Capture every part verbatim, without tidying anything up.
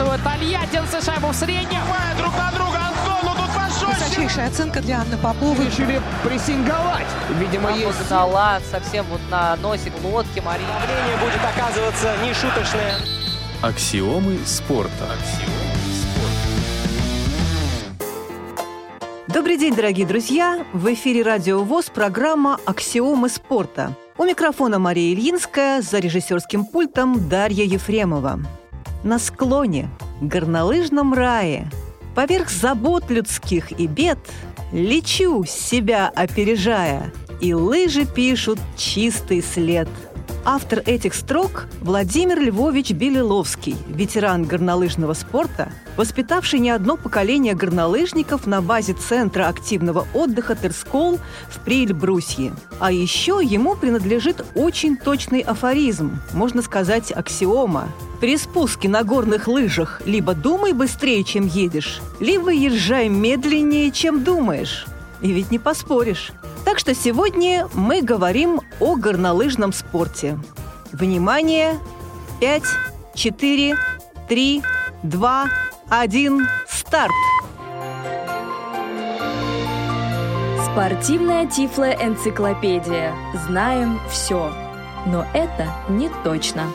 забрасывают тольяттинцы шайбу в среднюю. Друг на друга, Антон, ну тут пожестче. Высочайшая оценка для Анны Поповой. Решили прессинговать. Видимо, Там есть... Нала совсем вот на носик лодки Марии. Давление будет оказываться нешуточное. Аксиомы спорта. Добрый день, дорогие друзья! В эфире Радио ВОС программа «Аксиомы спорта». У микрофона Мария Ильинская, за режиссерским пультом Дарья Ефремова. На склоне, горнолыжном рае, поверх забот людских и бед, лечу, себя опережая, и лыжи пишут чистый след. Автор этих строк – Владимир Львович Белиловский, ветеран горнолыжного спорта, воспитавший не одно поколение горнолыжников на базе Центра активного отдыха «Терскол» в Приэльбрусье. А еще ему принадлежит очень точный афоризм, можно сказать, аксиома. При спуске на горных лыжах либо думай быстрее, чем едешь, либо езжай медленнее, чем думаешь. И ведь не поспоришь. Так что сегодня мы говорим о горнолыжном спорте. Внимание! пять, четыре, три, два, один, старт! Спортивная тифлоэнциклопедия. Знаем все. Но это не точно.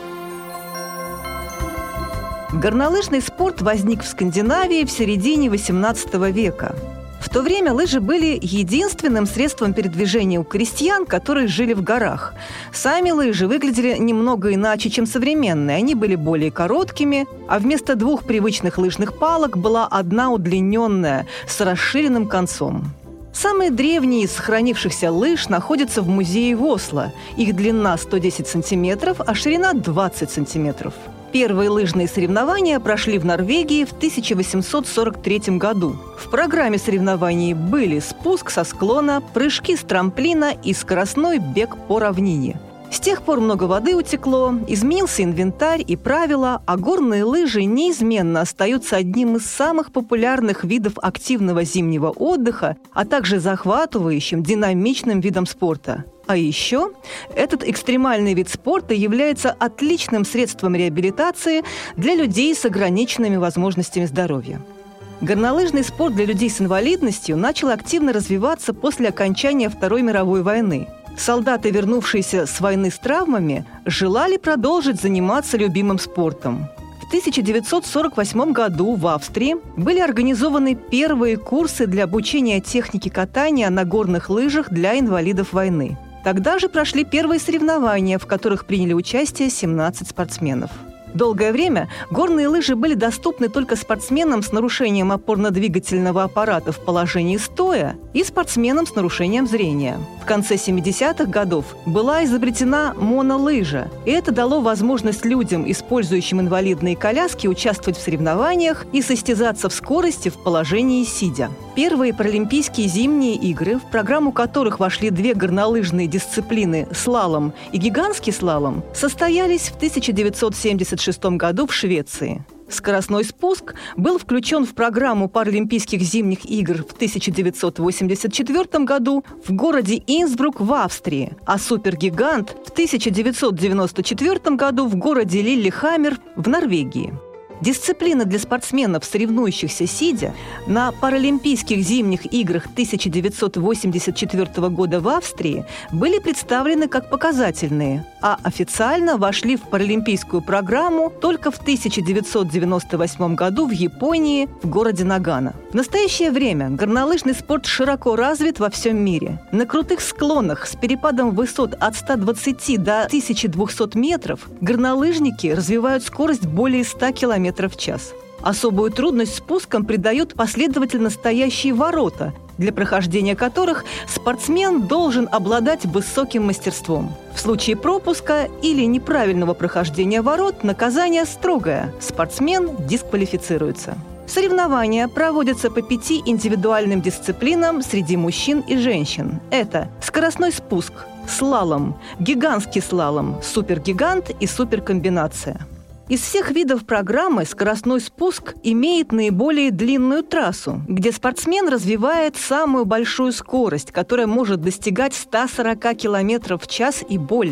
Горнолыжный спорт возник в Скандинавии в середине восемнадцатого века. В то время лыжи были единственным средством передвижения у крестьян, которые жили в горах. Сами лыжи выглядели немного иначе, чем современные. Они были более короткими, а вместо двух привычных лыжных палок была одна удлиненная, с расширенным концом. Самые древние из сохранившихся лыж находятся в музее в Осло. Их длина сто десять сантиметров, а ширина двадцать сантиметров. Первые лыжные соревнования прошли в Норвегии в тысяча восемьсот сорок третьем году. В программе соревнований были спуск со склона, прыжки с трамплина и скоростной бег по равнине. С тех пор много воды утекло, изменился инвентарь и правила, а горные лыжи неизменно остаются одним из самых популярных видов активного зимнего отдыха, а также захватывающим, динамичным видом спорта. А еще этот экстремальный вид спорта является отличным средством реабилитации для людей с ограниченными возможностями здоровья. Горнолыжный спорт для людей с инвалидностью начал активно развиваться после окончания Второй мировой войны. Солдаты, вернувшиеся с войны с травмами, желали продолжить заниматься любимым спортом. В тысяча девятьсот сорок восьмом году в Австрии были организованы первые курсы для обучения технике катания на горных лыжах для инвалидов войны. Тогда же прошли первые соревнования, в которых приняли участие семнадцать спортсменов. Долгое время горные лыжи были доступны только спортсменам с нарушением опорно-двигательного аппарата в положении стоя и спортсменам с нарушением зрения. В конце семидесятых годов была изобретена монолыжа, и это дало возможность людям, использующим инвалидные коляски, участвовать в соревнованиях и состязаться в скорости в положении сидя. Первые паралимпийские зимние игры, в программу которых вошли две горнолыжные дисциплины – слалом и гигантский слалом, состоялись в тысяча девятьсот семьдесят шестом году в Швеции. Скоростной спуск был включен в программу Паралимпийских зимних игр в тысяча девятьсот восемьдесят четвёртом году в городе Инсбрук в Австрии, а супергигант в тысяча девятьсот девяносто четвёртом году в городе Лиллехаммер в Норвегии. Дисциплины для спортсменов, соревнующихся сидя, на Паралимпийских зимних играх тысяча девятьсот восемьдесят четвёртого года в Австрии были представлены как показательные, а официально вошли в паралимпийскую программу только в тысяча девятьсот девяносто восьмом году в Японии, в городе Нагано. В настоящее время горнолыжный спорт широко развит во всем мире. На крутых склонах с перепадом высот от ста двадцати до тысячи двухсот метров горнолыжники развивают скорость более ста километров в час. Особую трудность спускам придают последовательно стоящие ворота, для прохождения которых спортсмен должен обладать высоким мастерством. В случае пропуска или неправильного прохождения ворот наказание строгое – спортсмен дисквалифицируется. Соревнования проводятся по пяти индивидуальным дисциплинам среди мужчин и женщин. Это скоростной спуск, слалом, гигантский слалом, супергигант и суперкомбинация. Из всех видов программы скоростной спуск имеет наиболее длинную трассу, где спортсмен развивает самую большую скорость, которая может достигать ста сорока километров в час и более.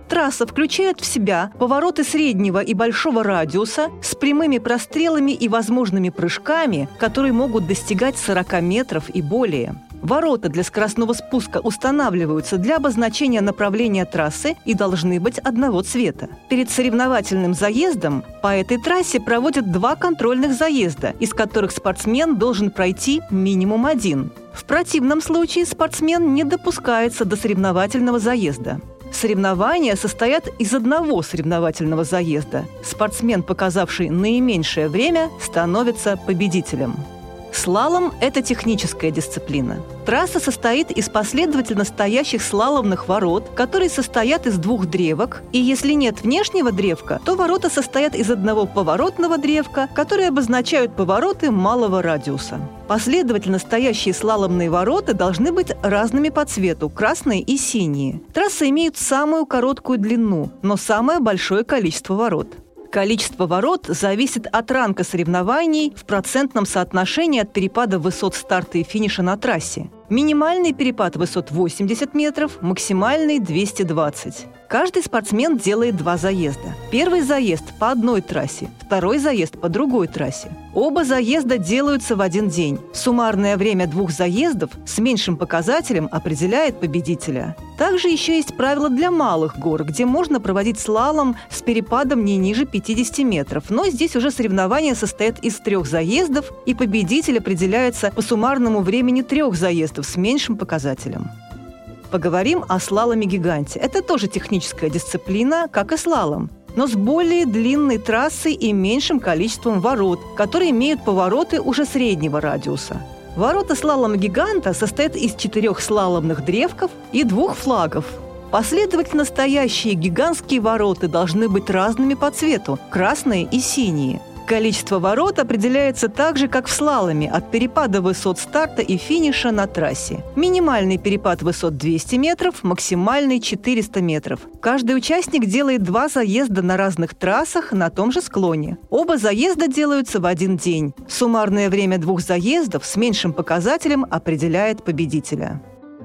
Трасса включает в себя повороты среднего и большого радиуса с прямыми прострелами и возможными прыжками, которые могут достигать сорок метров и более. Ворота для скоростного спуска устанавливаются для обозначения направления трассы и должны быть одного цвета. Перед соревновательным заездом по этой трассе проводят два контрольных заезда, из которых спортсмен должен пройти минимум один. В противном случае спортсмен не допускается до соревновательного заезда. Соревнования состоят из одного соревновательного заезда. Спортсмен, показавший наименьшее время, становится победителем. Слалом – это техническая дисциплина. Трасса состоит из последовательно стоящих слаломных ворот, которые состоят из двух древок, и если нет внешнего древка, то ворота состоят из одного поворотного древка, которые обозначают повороты малого радиуса. Последовательно стоящие слаломные ворота должны быть разными по цвету – красные и синие. Трассы имеют самую короткую длину, но самое большое количество ворот. Количество ворот зависит от ранга соревнований в процентном соотношении от перепада высот старта и финиша на трассе. Минимальный перепад высот восемьдесят метров, максимальный двести двадцать. Каждый спортсмен делает два заезда. Первый заезд по одной трассе, второй заезд по другой трассе. Оба заезда делаются в один день. Суммарное время двух заездов с меньшим показателем определяет победителя. Также еще есть правила для малых гор, где можно проводить слалом с перепадом не ниже пятидесяти метров. Но здесь уже соревнования состоят из трех заездов, и победитель определяется по суммарному времени трех заездов с меньшим показателем. Поговорим о слаломе-гиганте. Это тоже техническая дисциплина, как и слалом, но с более длинной трассой и меньшим количеством ворот, которые имеют повороты уже среднего радиуса. Ворота слалома-гиганта состоят из четырех слаломных древков и двух флагов. Последовательно стоящие гигантские ворота должны быть разными по цвету – красные и синие. Количество ворот определяется так же, как в слаломе, от перепада высот старта и финиша на трассе. Минимальный перепад высот двести метров, максимальный четыреста метров. Каждый участник делает два заезда на разных трассах на том же склоне. Оба заезда делаются в один день. Суммарное время двух заездов с меньшим показателем определяет победителя.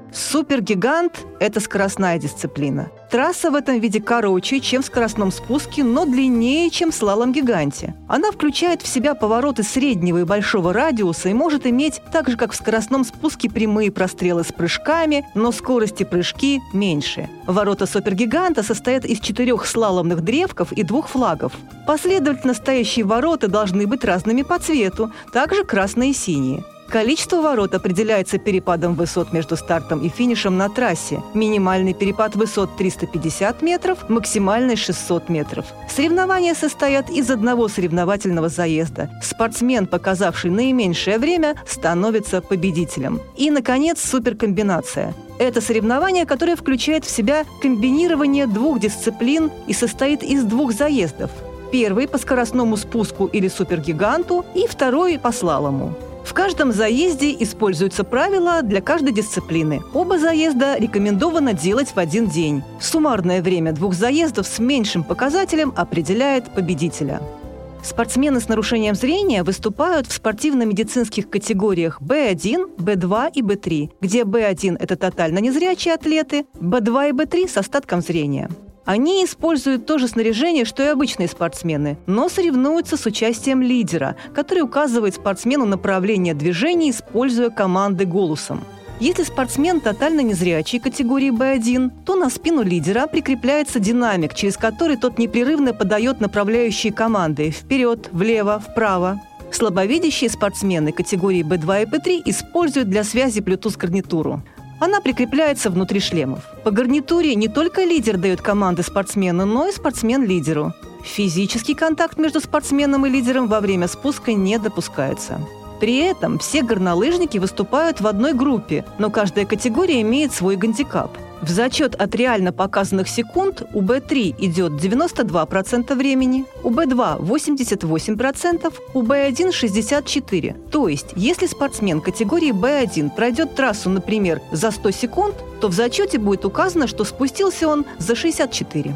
Супергигант – это скоростная дисциплина. Трасса в этом виде короче, чем в скоростном спуске, но длиннее, чем в слалом-гиганте. Она включает в себя повороты среднего и большого радиуса и может иметь, так же как в скоростном спуске, прямые прострелы с прыжками, но скорость и прыжки меньше. Ворота супергиганта состоят из четырех слаломных древков и двух флагов. Последовательно стоящие ворота должны быть разными по цвету, также красные и синие. Количество ворот определяется перепадом высот между стартом и финишем на трассе. Минимальный перепад высот триста пятьдесят метров, максимальный шестьсот метров. Соревнования состоят из одного соревновательного заезда. Спортсмен, показавший наименьшее время, становится победителем. И, наконец, суперкомбинация. Это соревнование, которое включает в себя комбинирование двух дисциплин и состоит из двух заездов. Первый по скоростному спуску или супергиганту и второй по слалому. В каждом заезде используются правила для каждой дисциплины. Оба заезда рекомендовано делать в один день. Суммарное время двух заездов с меньшим показателем определяет победителя. Спортсмены с нарушением зрения выступают в спортивно-медицинских категориях бэ один, бэ два и бэ три, где бэ один – это тотально незрячие атлеты, бэ два и бэ три – с остатком зрения. Они используют то же снаряжение, что и обычные спортсмены, но соревнуются с участием лидера, который указывает спортсмену направление движения, используя команды голосом. Если спортсмен тотально незрячий категории бэ один, то на спину лидера прикрепляется динамик, через который тот непрерывно подает направляющие команды вперед, влево, вправо. Слабовидящие спортсмены категории бэ два и бэ три используют для связи Bluetooth-гарнитуру. Она прикрепляется внутри шлемов. По гарнитуре не только лидер дает команды спортсмену, но и спортсмен лидеру. Физический контакт между спортсменом и лидером во время спуска не допускается. При этом все горнолыжники выступают в одной группе, но каждая категория имеет свой гандикап. В зачет от реально показанных секунд у бэ три идет девяносто два процента времени, у бэ два – восемьдесят восемь процентов, у бэ один – шестьдесят четыре процента. То есть, если спортсмен категории бэ один пройдет трассу, например, за сто секунд, то в зачете будет указано, что спустился он за шестьдесят четыре.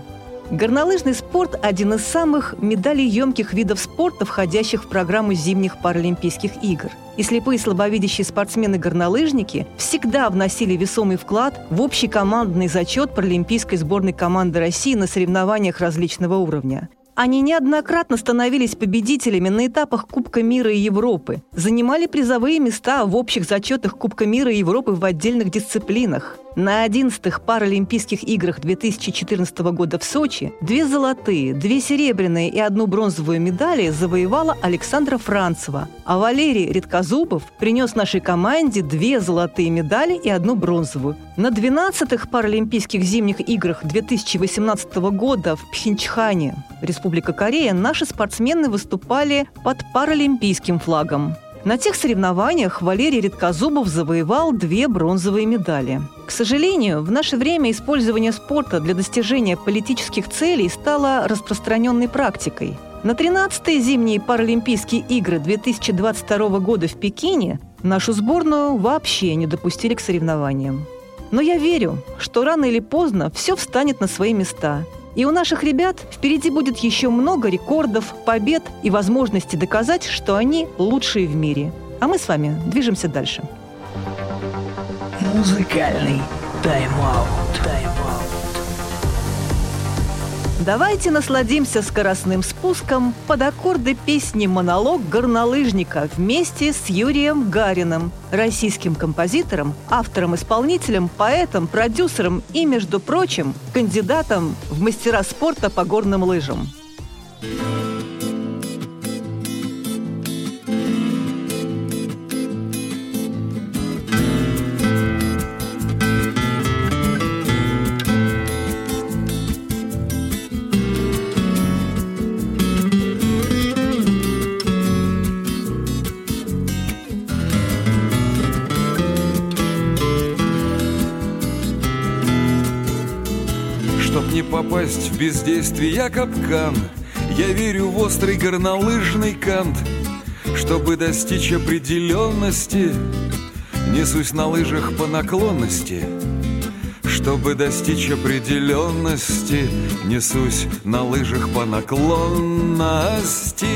Горнолыжный спорт – один из самых медалеемких видов спорта, входящих в программу зимних Паралимпийских игр. И слепые и слабовидящие спортсмены-горнолыжники всегда вносили весомый вклад в общий командный зачет паралимпийской сборной команды России на соревнованиях различного уровня. Они неоднократно становились победителями на этапах Кубка мира и Европы, занимали призовые места в общих зачетах Кубка мира и Европы в отдельных дисциплинах. На одиннадцатых Паралимпийских играх две тысячи четырнадцатого года в Сочи две золотые, две серебряные и одну бронзовую медали завоевала Александра Францева, а Валерий Редкозубов принес нашей команде две золотые медали и одну бронзовую. На двенадцатых Паралимпийских зимних играх две тысячи восемнадцатого года в Пхенчхане, Республика Корея, наши спортсмены выступали под паралимпийским флагом. На тех соревнованиях Валерий Редкозубов завоевал две бронзовые медали. К сожалению, в наше время использование спорта для достижения политических целей стало распространенной практикой. На тринадцатые зимние Паралимпийские игры две тысячи двадцать второго года в Пекине нашу сборную вообще не допустили к соревнованиям. Но я верю, что рано или поздно все встанет на свои места. И у наших ребят впереди будет еще много рекордов, побед и возможности доказать, что они лучшие в мире. А мы с вами движемся дальше. Музыкальный тайм-аут. Давайте насладимся скоростным спуском под аккорды песни «Монолог горнолыжника» вместе с Юрием Гариным, российским композитором, автором-исполнителем, поэтом, продюсером и, между прочим, кандидатом в мастера спорта по горным лыжам. Чтоб не попасть в бездействие капкан, я верю в острый горнолыжный кант. Чтобы достичь определенности, несусь на лыжах по наклонности. Чтобы достичь определенности, несусь на лыжах по наклонности.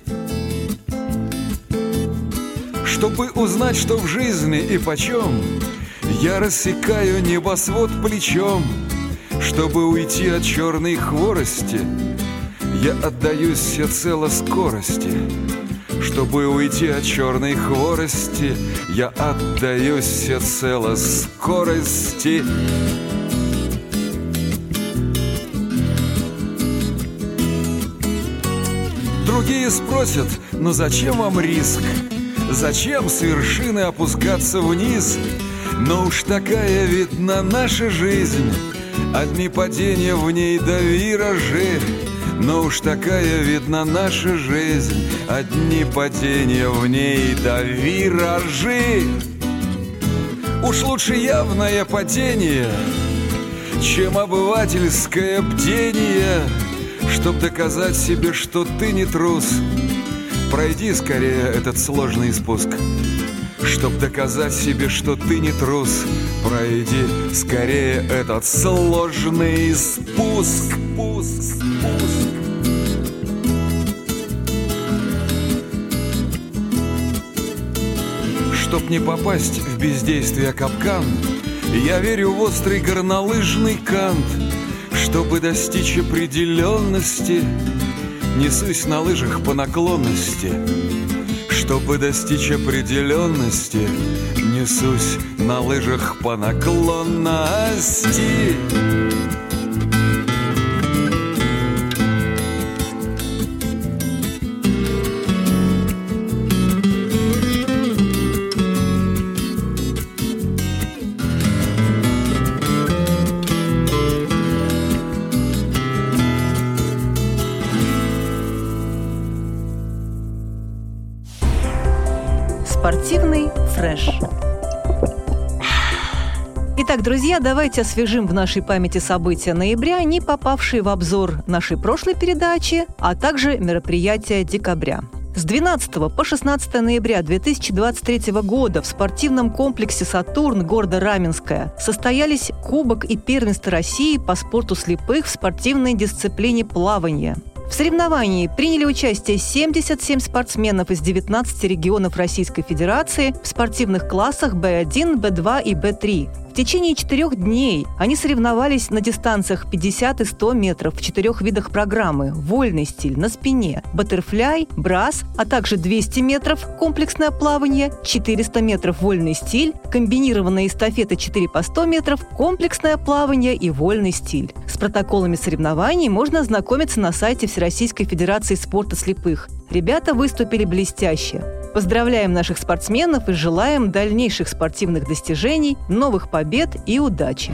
Чтобы узнать, что в жизни и почем, я рассекаю небосвод плечом. Чтобы уйти от черной хворости, я отдаюсь всецело скорости. Чтобы уйти от черной хворости, я отдаюсь всецело скорости. Другие спросят, ну зачем вам риск? Зачем с вершины опускаться вниз? Но уж такая, видна, наша жизнь. Одни падения в ней да виражи. Но уж такая, видна, наша жизнь. Одни падения в ней да виражи. Уж лучше явное падение, чем обывательское бдение. Чтоб доказать себе, что ты не трус, пройди скорее этот сложный спуск. Чтоб доказать себе, что ты не трус, пройди скорее этот сложный спуск. Спуск, спуск. Чтоб не попасть в бездействие капкан, я верю в острый горнолыжный кант. Чтобы достичь определенности, несусь на лыжах по наклонности. Чтобы достичь определенности, несусь на лыжах по наклонности. Спортивный фреш. Итак, друзья, давайте освежим в нашей памяти события ноября, не попавшие в обзор нашей прошлой передачи, а также мероприятия декабря. С двенадцатого по шестнадцатое ноября две тысячи двадцать третьего года в спортивном комплексе «Сатурн» города Раменское состоялись Кубок и первенство России по спорту слепых в спортивной дисциплине плавания. В соревновании приняли участие семьдесят семь спортсменов из девятнадцати регионов Российской Федерации в спортивных классах бэ один, бэ два и бэ три. В течение четырех дней они соревновались на дистанциях пятьдесят и сто метров в четырех видах программы: вольный стиль на спине, баттерфляй, брас, а также двести метров комплексное плавание, четыреста метров вольный стиль, комбинированная эстафета четыре по сто метров, комплексное плавание и вольный стиль. С протоколами соревнований можно ознакомиться на сайте Всероссийской Федерации спорта слепых. Ребята выступили блестяще. Поздравляем наших спортсменов и желаем дальнейших спортивных достижений, новых побед и удачи.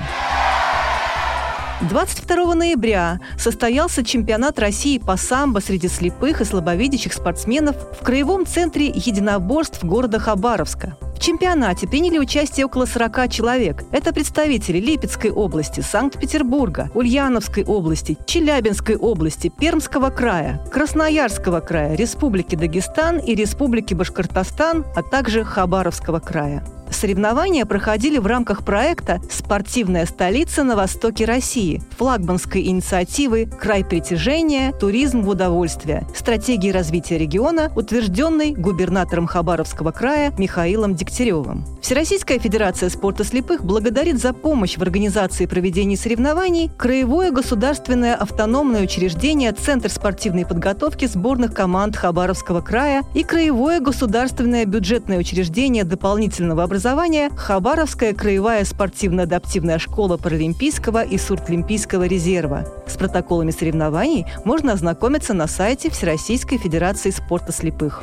двадцать второго ноября состоялся чемпионат России по самбо среди слепых и слабовидящих спортсменов в Краевом центре единоборств города Хабаровска. В чемпионате приняли участие около сорока человек. Это представители Липецкой области, Санкт-Петербурга, Ульяновской области, Челябинской области, Пермского края, Красноярского края, Республики Дагестан и Республики Башкортостан, а также Хабаровского края. Соревнования проходили в рамках проекта «Спортивная столица на востоке России», флагманской инициативы «Край притяжения. Туризм в удовольствие», стратегии развития региона, утвержденной губернатором Хабаровского края Михаилом Дегтяревым. Всероссийская Федерация спорта слепых благодарит за помощь в организации проведения соревнований Краевое государственное автономное учреждение «Центр спортивной подготовки сборных команд Хабаровского края» и Краевое государственное бюджетное учреждение дополнительного образования образования Хабаровская краевая спортивно-адаптивная школа паралимпийского и сурдлимпийского резерва. С протоколами соревнований можно ознакомиться на сайте Всероссийской Федерации спорта слепых.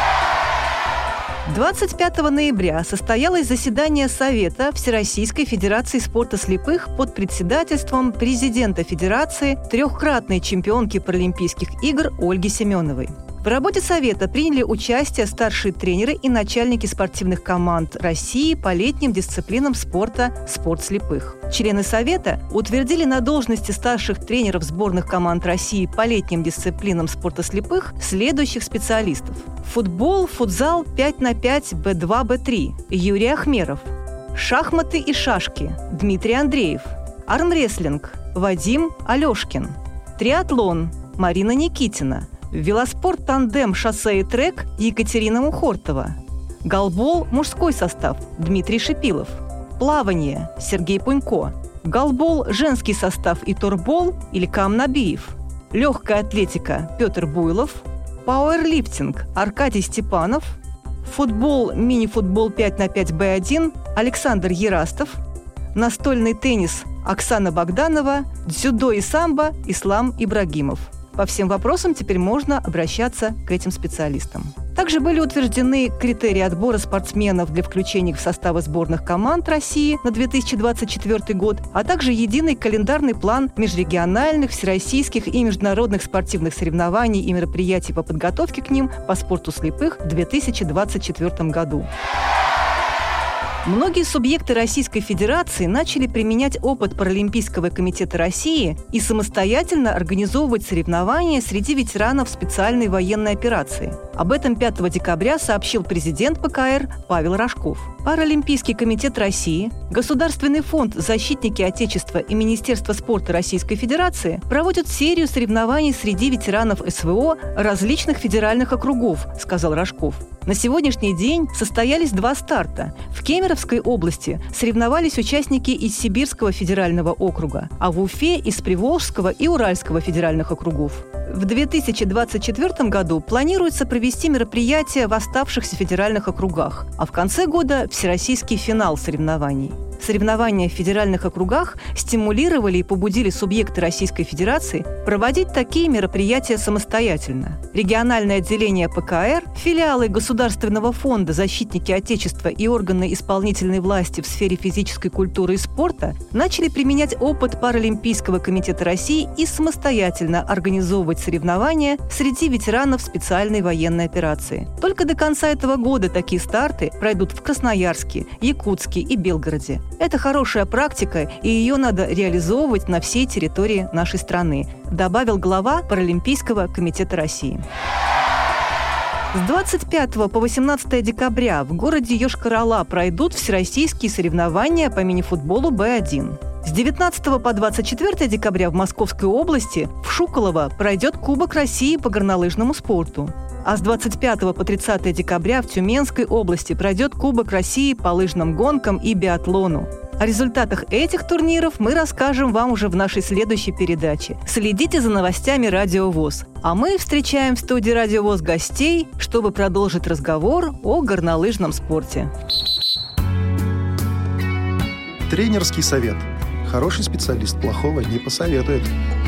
двадцать пятого ноября состоялось заседание Совета Всероссийской Федерации спорта слепых под председательством президента Федерации, трехкратной чемпионки Паралимпийских игр Ольги Семеновой. В работе Совета приняли участие старшие тренеры и начальники спортивных команд России по летним дисциплинам спорта «Спорт слепых». Члены Совета утвердили на должности старших тренеров сборных команд России по летним дисциплинам спорта слепых следующих специалистов. Футбол, футзал пять на пять бэ два бэ три Юрий Ахмеров. Шахматы и шашки Дмитрий Андреев. Армрестлинг Вадим Алешкин. Триатлон Марина Никитина. Велоспорт, тандем, шоссе и трек Екатерина Мухортова. Голбол – мужской состав Дмитрий Шипилов. Плавание – Сергей Пунько. Голбол – женский состав и торбол Ильхам Набиев. Легкая атлетика – Петр Буйлов. Пауэрлифтинг – Аркадий Степанов. Футбол, мини-футбол пять на пять бэ один Александр Ерастов. Настольный теннис – Оксана Богданова. Дзюдо и самбо – Ислам Ибрагимов. По всем вопросам теперь можно обращаться к этим специалистам. Также были утверждены критерии отбора спортсменов для включения в составы сборных команд России на две тысячи двадцать четвёртый год, а также единый календарный план межрегиональных, всероссийских и международных спортивных соревнований и мероприятий по подготовке к ним по спорту слепых в две тысячи двадцать четвёртом году. Многие субъекты Российской Федерации начали применять опыт Паралимпийского комитета России и самостоятельно организовывать соревнования среди ветеранов специальной военной операции. Об этом пятого декабря сообщил президент пэ ка эр Павел Рожков. Паралимпийский комитет России, Государственный фонд «Защитники Отечества» и Министерство спорта Российской Федерации проводят серию соревнований среди ветеранов эс вэ о различных федеральных округов, сказал Рожков. На сегодняшний день состоялись два старта. В Кемеровской области соревновались участники из Сибирского федерального округа, а в Уфе – из Приволжского и Уральского федеральных округов. В две тысячи двадцать четвёртом году планируется провести мероприятия в оставшихся федеральных округах, а в конце года – всероссийский финал соревнований. Соревнования в федеральных округах стимулировали и побудили субъекты Российской Федерации проводить такие мероприятия самостоятельно. Региональное отделение пэ ка эр, филиалы Государственного фонда «Защитники Отечества» и органы исполнительной власти в сфере физической культуры и спорта начали применять опыт Паралимпийского комитета России и самостоятельно организовывать соревнования среди ветеранов специальной военной операции. Только до конца этого года такие старты пройдут в Красноярске, Якутске и Белгороде. Это хорошая практика, и ее надо реализовывать на всей территории нашей страны, добавил глава Паралимпийского комитета России. С двадцать пятого по восемнадцатое декабря в городе Йошкар-Ола пройдут всероссийские соревнования по мини-футболу бэ один. С девятнадцатого по двадцать четвёртое декабря в Московской области в Шуколово пройдет Кубок России по горнолыжному спорту. А с двадцать пятого по тридцатое декабря в Тюменской области пройдет Кубок России по лыжным гонкам и биатлону. О результатах этих турниров мы расскажем вам уже в нашей следующей передаче. Следите за новостями Радио ВОС. А мы встречаем в студии Радио ВОС гостей, чтобы продолжить разговор о горнолыжном спорте. Тренерский совет. Хороший специалист плохого не посоветует.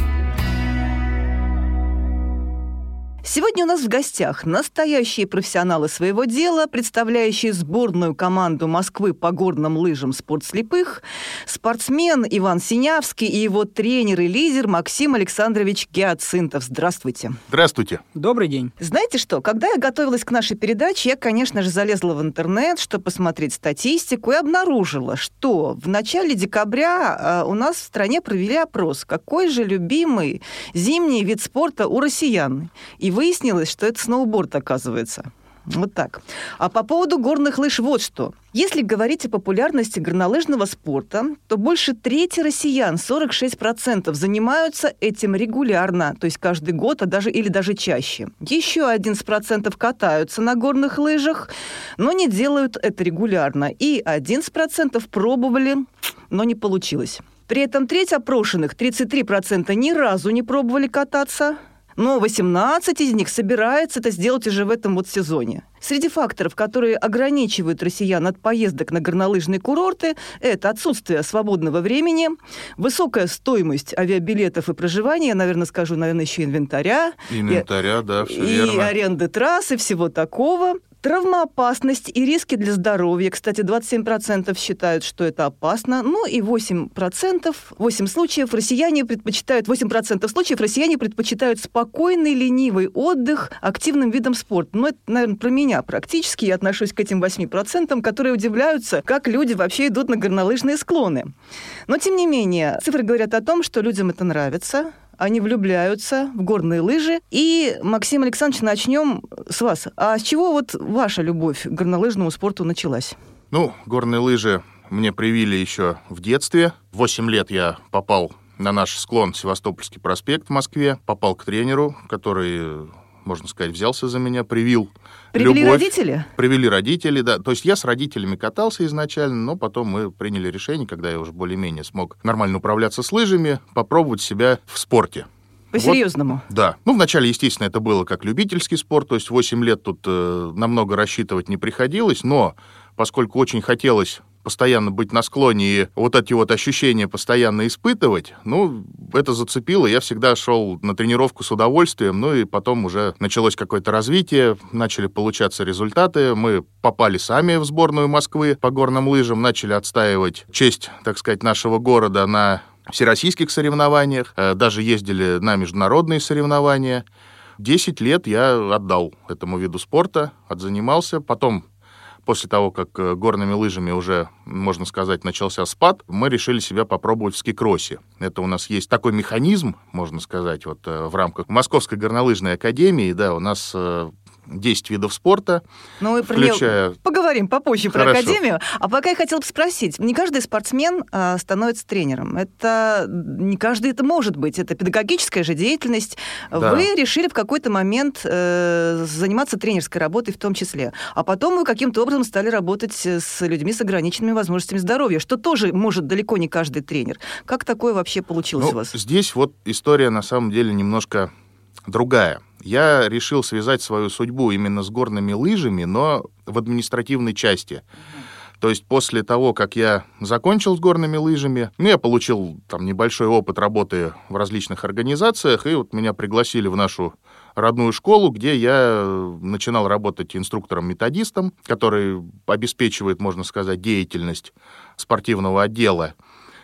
Сегодня у нас в гостях настоящие профессионалы своего дела, представляющие сборную команду Москвы по горным лыжам «Спорт слепых», спортсмен Иван Синявский и его тренер и лидер Максим Александрович Гиацинтов. Здравствуйте. Здравствуйте. Добрый день. Знаете что, когда я готовилась к нашей передаче, я, конечно же, залезла в интернет, чтобы посмотреть статистику, и обнаружила, что в начале декабря у нас в стране провели опрос, какой же любимый зимний вид спорта у россиян. И выяснилось, что это сноуборд, оказывается. Вот так. А по поводу горных лыж вот что. Если говорить о популярности горнолыжного спорта, то больше трети россиян, сорок шесть процентов, занимаются этим регулярно, то есть каждый год, а даже или даже чаще. Еще одиннадцать процентов катаются на горных лыжах, но не делают это регулярно. И одиннадцать процентов пробовали, но не получилось. При этом треть опрошенных, тридцать три процента, ни разу не пробовали кататься, но восемнадцать из них собираются это сделать уже в этом вот сезоне. Среди факторов, которые ограничивают россиян от поездок на горнолыжные курорты, это отсутствие свободного времени, высокая стоимость авиабилетов и проживания, я, наверное, скажу, наверное, еще инвентаря. Инвентаря, и, да, все и верно. И аренды трасс, и всего такого. Травмоопасность и риски для здоровья. Кстати, двадцать семь процентов считают, что это опасно. Ну и восемь процентов, восемь случаев россияне предпочитают, восемь процентов случаев россияне предпочитают спокойный, ленивый отдых активным видом спорта. Ну, это, наверное, про меня практически. Я отношусь к этим восьми процентам, которые удивляются, как люди вообще идут на горнолыжные склоны. Но, тем не менее, цифры говорят о том, что людям это нравится. Они влюбляются в горные лыжи. И, Максим Александрович, начнем с вас. А с чего вот ваша любовь к горнолыжному спорту началась? Ну, горные лыжи мне привили еще в детстве. В восемь лет я попал на наш склон Севастопольский проспект в Москве. Попал к тренеру, который, можно сказать, взялся за меня, привил Привели любовь. родители? Привели родители, да. То есть я с родителями катался изначально, но потом мы приняли решение, когда я уже более-менее смог нормально управляться с лыжами, попробовать себя в спорте. По-серьезному? Вот, да. Ну, вначале, естественно, это было как любительский спорт, то есть восемь лет тут э, намного рассчитывать не приходилось, но поскольку очень хотелось постоянно быть на склоне и вот эти вот ощущения постоянно испытывать, ну, это зацепило. Я всегда шел на тренировку с удовольствием, ну, и потом уже началось какое-то развитие, начали получаться результаты. Мы попали сами в сборную Москвы по горным лыжам, начали отстаивать честь, так сказать, нашего города на всероссийских соревнованиях, даже ездили на международные соревнования. Десять лет я отдал этому виду спорта, отзанимался, потом после того, как горными лыжами уже, можно сказать, начался спад, мы решили себя попробовать в скикроссе. Это у нас есть такой механизм, можно сказать, вот в рамках Московской горнолыжной академии, да, у нас десять видов спорта, ну, мы включая... про поговорим попозже про Хорошо. академию. А пока я хотела бы спросить. Не каждый спортсмен а, становится тренером. Это не каждый это может быть. Это педагогическая же деятельность. Да. Вы решили в какой-то момент э, заниматься тренерской работой в том числе. А потом вы каким-то образом стали работать с людьми с ограниченными возможностями здоровья, что тоже может далеко не каждый тренер. Как такое вообще получилось ну, у вас? Здесь вот история на самом деле немножко другая. Я решил связать свою судьбу именно с горными лыжами, но в административной части. То есть после того, как я закончил с горными лыжами, ну, я получил там небольшой опыт работы в различных организациях, и вот меня пригласили в нашу родную школу, где я начинал работать инструктором-методистом, который обеспечивает, можно сказать, деятельность спортивного отдела.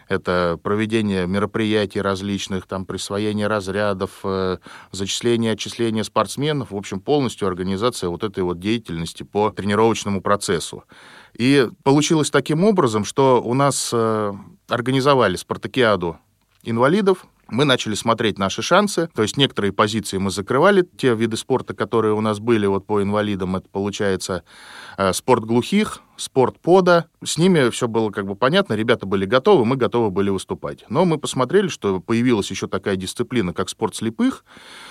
Это проведение мероприятий различных, там, присвоение разрядов, э, зачисление и отчисление спортсменов, в общем, полностью организация вот этой вот деятельности по тренировочному процессу. И получилось таким образом, что у нас э, организовали спартакиаду инвалидов, мы начали смотреть наши шансы, то есть некоторые позиции мы закрывали, те виды спорта, которые у нас были вот по инвалидам, это получается э, спорт глухих, спорт пода, с ними все было как бы понятно, ребята были готовы, мы готовы были выступать. Но мы посмотрели, что появилась еще такая дисциплина, как спорт слепых,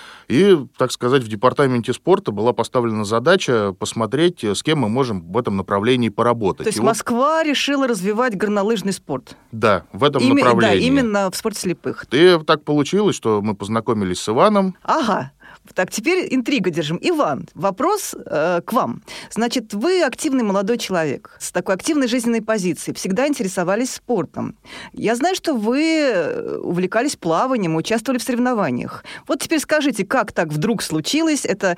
и, так сказать, в департаменте спорта была поставлена задача посмотреть, с кем мы можем в этом направлении поработать. То есть и Москва вот... решила развивать горнолыжный спорт? Да, в этом Име... направлении. Да, именно в спорте слепых. И так получилось, что мы познакомились с Иваном. Ага. Так, теперь интрига держим. Иван, вопрос э, к вам. Значит, вы активный молодой человек с такой активной жизненной позицией, всегда интересовались спортом. Я знаю, что вы увлекались плаванием, участвовали в соревнованиях. Вот теперь скажите, как так вдруг случилось? Это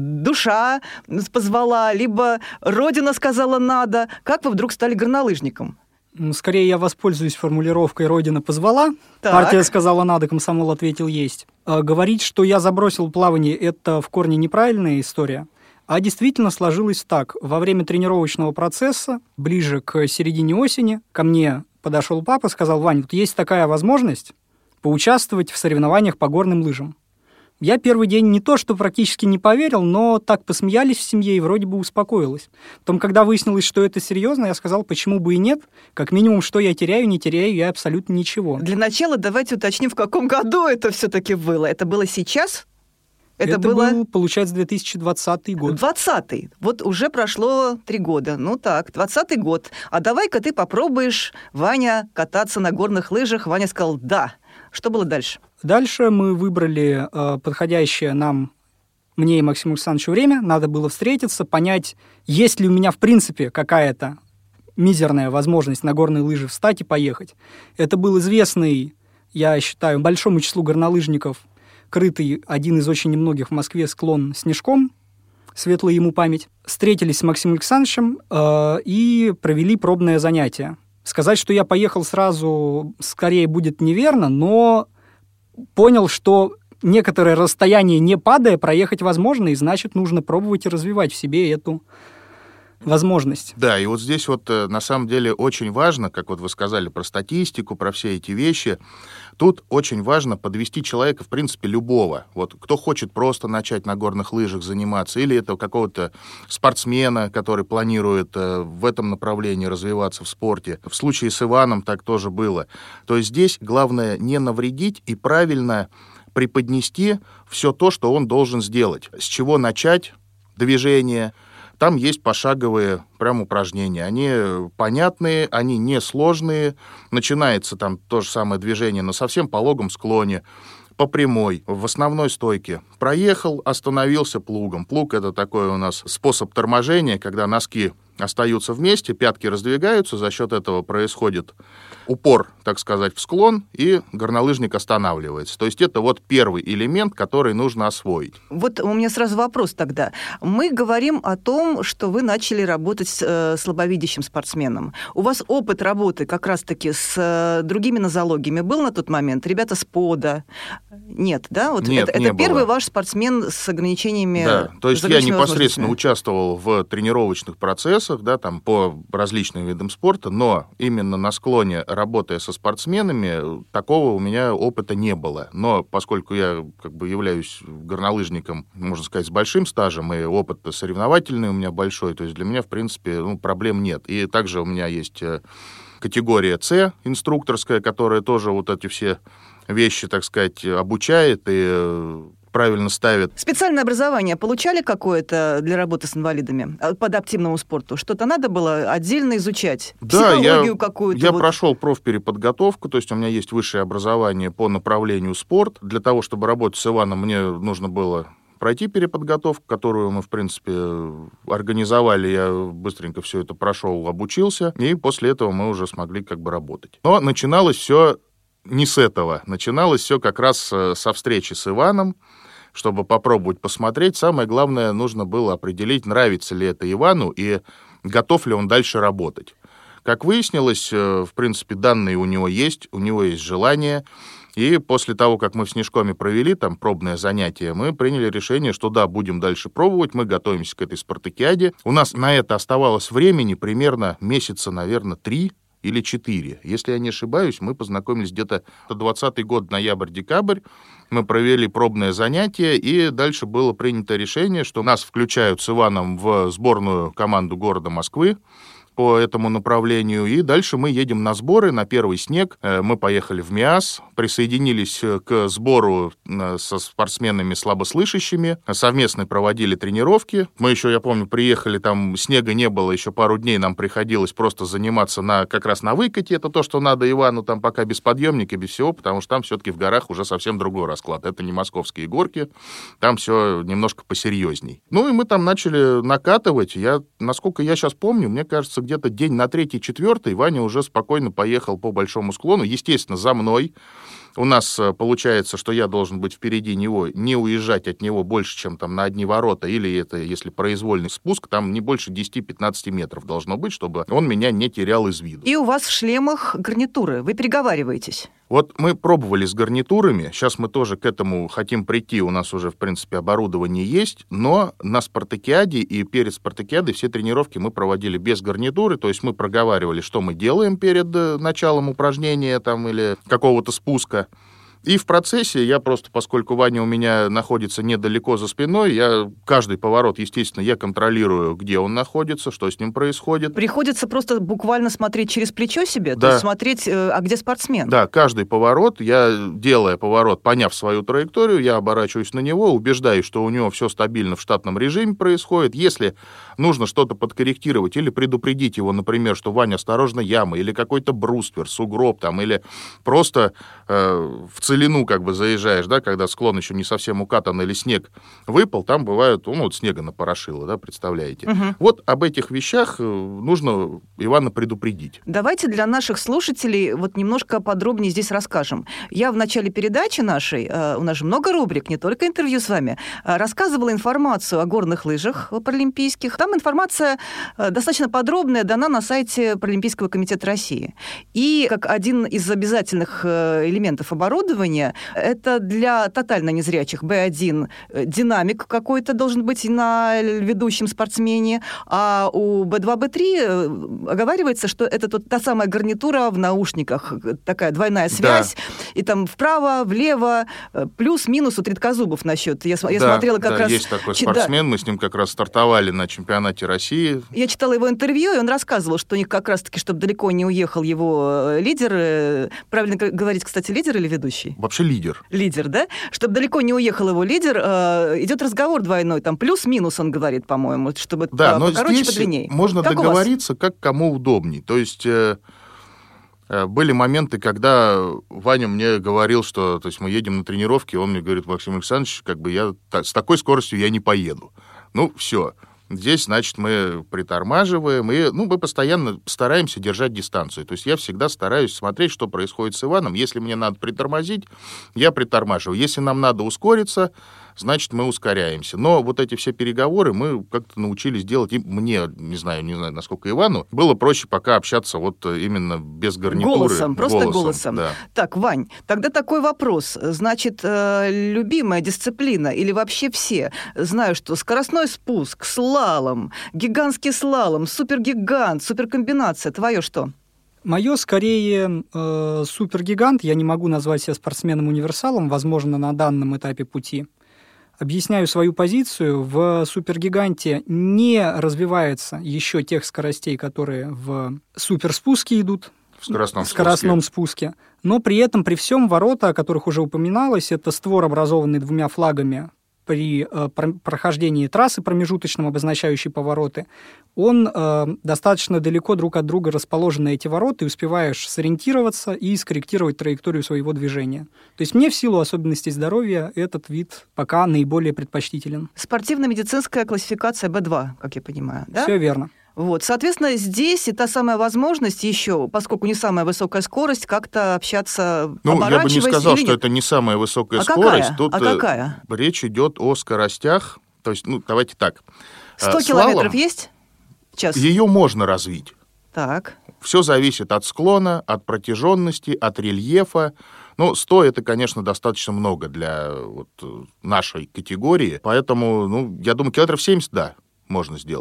душа позвала, либо родина сказала «надо». Как вы вдруг стали горнолыжником? Скорее, я воспользуюсь формулировкой «Родина позвала». Так. Партия сказала «надо», комсомол ответил «есть». Говорить, что я забросил плавание, это в корне неправильная история. А действительно сложилось так. Во время тренировочного процесса, ближе к середине осени, ко мне подошел папа, сказал: «Вань, вот есть такая возможность поучаствовать в соревнованиях по горным лыжам». Я первый день не то, что практически не поверил, но так посмеялись в семье и вроде бы успокоилась. Потом, когда выяснилось, что это серьезно, я сказал, почему бы и нет. Как минимум, что я теряю, не теряю я абсолютно ничего. Для начала давайте уточним, в каком году это все-таки было. Это было сейчас? Это, это было... был, получается, две тысячи двадцатый год. двадцатый. Вот уже прошло три года. Ну так, двадцатый год. А давай-ка ты попробуешь, Ваня, кататься на горных лыжах. Ваня сказал «да». Что было дальше? Дальше мы выбрали э, подходящее нам, мне и Максиму Александровичу, время. Надо было встретиться, понять, есть ли у меня в принципе какая-то мизерная возможность на горные лыжи встать и поехать. Это был известный, я считаю, большому числу горнолыжников, крытый один из очень немногих в Москве склон Снежком, светлая ему память. Встретились с Максимом Александровичем э, и провели пробное занятие. Сказать, что я поехал сразу, скорее будет неверно, но понял, что некоторое расстояние, не падая, проехать возможно, и значит, нужно пробовать и развивать в себе эту возможность. Да, и вот здесь вот на самом деле очень важно, как вот вы сказали про статистику, про все эти вещи, тут очень важно подвести человека, в принципе, любого. Вот кто хочет просто начать на горных лыжах заниматься, или это какого-то спортсмена, который планирует в этом направлении развиваться в спорте. В случае с Иваном так тоже было. То есть здесь главное не навредить и правильно преподнести все то, что он должен сделать. С чего начать движение. Там есть пошаговые прям упражнения. Они понятные, они несложные. Начинается там то же самое движение на совсем пологом склоне, по прямой, в основной стойке. Проехал, остановился плугом. Плуг — это такой у нас способ торможения, когда носки остаются вместе, пятки раздвигаются, за счет этого происходит упор, так сказать, в склон, и горнолыжник останавливается. То есть это вот первый элемент, который нужно освоить. Вот у меня сразу вопрос тогда. Мы говорим о том, что вы начали работать с э, слабовидящим спортсменом. У вас опыт работы как раз-таки с э, другими нозологиями был на тот момент? Ребята с пода? Нет, да? Вот Нет, это, не это было. Первый ваш спортсмен с ограничениями. Да, то есть я непосредственно участвовал в тренировочных процессах, да, там, по различным видам спорта, но именно на склоне, работая со спортсменами, такого у меня опыта не было. Но поскольку я как бы являюсь горнолыжником, можно сказать, с большим стажем, и опыт соревновательный у меня большой, то есть для меня, в принципе, ну, проблем нет. И также у меня есть категория С, инструкторская, которая тоже вот эти все вещи, так сказать, обучает и правильно ставит. Специальное образование получали какое-то для работы с инвалидами по адаптивному спорту? Что-то надо было отдельно изучать? Да, психологию я, какую-то? я вот. прошел профпереподготовку, то есть у меня есть высшее образование по направлению спорт. Для того, чтобы работать с Иваном, мне нужно было пройти переподготовку, которую мы, в принципе, организовали. Я быстренько все это прошел, обучился, и после этого мы уже смогли как бы работать. Но начиналось все не с этого. Начиналось все как раз со встречи с Иваном, чтобы попробовать посмотреть. Самое главное, нужно было определить, нравится ли это Ивану и готов ли он дальше работать. Как выяснилось, в принципе, данные у него есть, у него есть желание. И после того, как мы в Снежкоме провели там пробное занятие, мы приняли решение, что да, будем дальше пробовать, мы готовимся к этой спартакиаде. У нас на это оставалось времени примерно месяца, наверное, три, или четыре. Если я не ошибаюсь, мы познакомились где-то двадцатый год, ноябрь-декабрь. Мы провели пробное занятие, и дальше было принято решение, что нас включают с Иваном в сборную команду города Москвы по этому направлению, и дальше мы едем на сборы, на первый снег. Мы поехали в МИАС, присоединились к сбору со спортсменами слабослышащими, совместно проводили тренировки. Мы еще, я помню, приехали, там снега не было, еще пару дней нам приходилось просто заниматься на, как раз на выкате, это то, что надо Ивану, там пока без подъемника, без всего, потому что там все-таки в горах уже совсем другой расклад. Это не московские горки, там все немножко посерьезней. Ну и мы там начали накатывать. Я, насколько я сейчас помню, мне кажется, где-то день на третий-четвертый Ваня уже спокойно поехал по большому склону, естественно, за мной. У нас получается, что я должен быть впереди него, не уезжать от него больше, чем там на одни ворота, или это, если произвольный спуск, там не больше десять-пятнадцать метров должно быть, чтобы он меня не терял из виду. И у вас в шлемах гарнитуры, вы переговариваетесь? Вот мы пробовали с гарнитурами, сейчас мы тоже к этому хотим прийти, у нас уже, в принципе, оборудование есть, но на спартакиаде и перед спартакиадой все тренировки мы проводили без гарнитуры, то есть мы проговаривали, что мы делаем перед началом упражнения там, или какого-то спуска. И в процессе я просто, поскольку Ваня у меня находится недалеко за спиной, я каждый поворот, естественно, я контролирую, где он находится, что с ним происходит. Приходится просто буквально смотреть через плечо себе, да. То есть смотреть, а где спортсмен. Да, каждый поворот, я, делая поворот, поняв свою траекторию, я оборачиваюсь на него, убеждаюсь, что у него все стабильно в штатном режиме происходит. Если нужно что-то подкорректировать или предупредить его, например, что Ваня, осторожно, яма, или какой-то бруствер, сугроб, там, или просто э, в целину как бы заезжаешь, да, когда склон еще не совсем укатан или снег выпал, там бывает, ну, вот снега напорошило, да, представляете. Угу. Вот об этих вещах нужно Ивана предупредить. Давайте для наших слушателей вот немножко подробнее здесь расскажем. Я в начале передачи нашей, у нас же много рубрик, не только интервью с вами, рассказывала информацию о горных лыжах паралимпийских. Там информация достаточно подробная дана на сайте Паралимпийского комитета России. И как один из обязательных элементов оборудования, это для тотально незрячих бэ один динамик какой-то должен быть на ведущем спортсмене, а у бэ два, бэ три оговаривается, что это тут та самая гарнитура в наушниках, такая двойная связь, да. И там вправо, влево, плюс-минус, вот Редкозубов насчет. Я, я да, смотрела как да, раз... есть такой спортсмен, да. Мы с ним как раз стартовали на чемпионате России. Я читала его интервью, и он рассказывал, что у них как раз-таки, чтобы далеко не уехал его лидер, правильно говорить, кстати, лидер или ведущий? Вообще лидер. Лидер, да? Чтобы далеко не уехал его лидер, э, идет разговор двойной, там плюс-минус, он говорит, по-моему, чтобы да, по- но покороче, здесь подлиннее. Можно как договориться, как кому удобней. То есть э, э, были моменты, когда Ваня мне говорил, что то есть мы едем на тренировки, он мне говорит: Максим Александрович, как бы я так, с такой скоростью я не поеду. Ну, все. Здесь, значит, мы притормаживаем, и ну, мы постоянно стараемся держать дистанцию. То есть я всегда стараюсь смотреть, что происходит с Иваном. Если мне надо притормозить, я притормаживаю. Если нам надо ускориться, значит, мы ускоряемся. Но вот эти все переговоры мы как-то научились делать. И мне, не знаю, не знаю, насколько Ивану, было проще пока общаться вот именно без гарнитуры. Голосом, просто голосом. голосом. Да. Так, Вань, тогда такой вопрос. Значит, любимая дисциплина или вообще все? Знаю, что скоростной спуск, слалом, гигантский слалом, супергигант, суперкомбинация. Твое что? Мое скорее э, супергигант. Я не могу назвать себя спортсменом-универсалом, возможно, на данном этапе пути. Объясняю свою позицию. В супергиганте не развивается еще тех скоростей, которые в суперспуске идут, в скоростном, в скоростном спуске. спуске. Но при этом, при всем, ворота, о которых уже упоминалось, это створ, образованный двумя флагами при э, прохождении трассы промежуточном, обозначающей повороты, он э, достаточно далеко друг от друга расположены, эти ворота, и успеваешь сориентироваться и скорректировать траекторию своего движения. То есть мне в силу особенностей здоровья этот вид пока наиболее предпочтителен. Спортивно-медицинская классификация бэ два, как я понимаю, да? Все верно. Вот, соответственно, здесь и та самая возможность еще, поскольку не самая высокая скорость, как-то общаться, ну, оборачиваясь. Я бы не сказал, что нет? Это не самая высокая а скорость. Какая? Тут а какая? Речь идет о скоростях. То есть, ну, давайте так. сто километров есть в час? Ее можно развить. Так. Все зависит от склона, от протяженности, от рельефа. Ну, сто это, конечно, достаточно много для вот, нашей категории. Поэтому, ну, я думаю, километров семьдесят, да, можно сделать.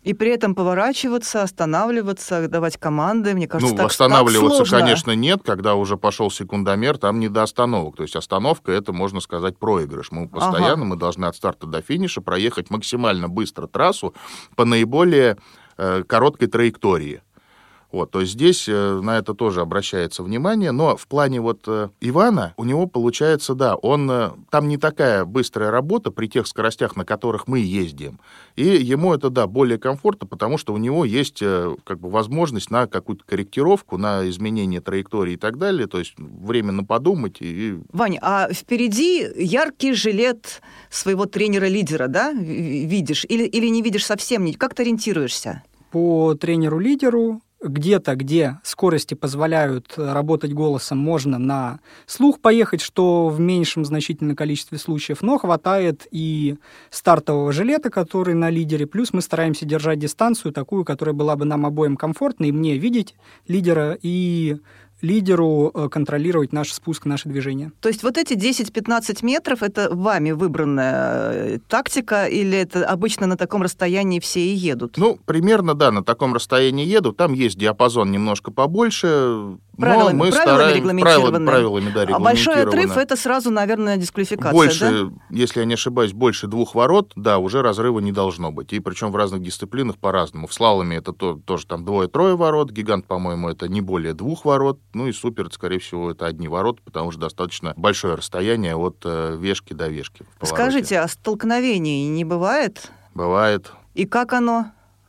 И при этом поворачиваться, останавливаться, давать команды, мне кажется, ну, так, останавливаться, так сложно. конечно, нет. Когда уже пошел секундомер, там не до остановок. То есть остановка — это, можно сказать, проигрыш. Мы постоянно, ага. мы должны от старта до финиша проехать максимально быстро трассу по наиболее э, короткой траектории. Вот, то есть здесь э, на это тоже обращается внимание, но в плане вот э, Ивана у него получается, да, он, э, там не такая быстрая работа при тех скоростях, на которых мы ездим, и ему это, да, более комфортно, потому что у него есть э, как бы возможность на какую-то корректировку, на изменение траектории и так далее, то есть временно подумать. И... Ваня, а впереди яркий жилет своего тренера-лидера, да, видишь, или, или не видишь совсем, как ты ориентируешься? По тренеру-лидеру где-то, где скорости позволяют работать голосом, можно на слух поехать, что в меньшем значительном количестве случаев, но хватает и стартового жилета, который на лидере, плюс мы стараемся держать дистанцию такую, которая была бы нам обоим комфортной, и мне видеть лидера, и лидеру контролировать наш спуск, наше движение. То есть вот эти десять-пятнадцать метров — это вами выбранная тактика, или это обычно на таком расстоянии все и едут? Ну, примерно, да, на таком расстоянии едут. Там есть диапазон немножко побольше, правилами, но мы правилами стараемся... регламентированы. Правилами, да, а большой отрыв — это сразу, наверное, дисквалификация, больше, да? Если я не ошибаюсь, больше двух ворот, да, уже разрыва не должно быть. И причем в разных дисциплинах по-разному. В слаломе это то, тоже там двое-трое ворот, гигант, по-моему, это не более двух ворот, ну и супер, скорее всего, это одни ворота, потому что достаточно большое расстояние от э, вешки до вешки. Скажите, а столкновений не бывает? Бывает. И как оно?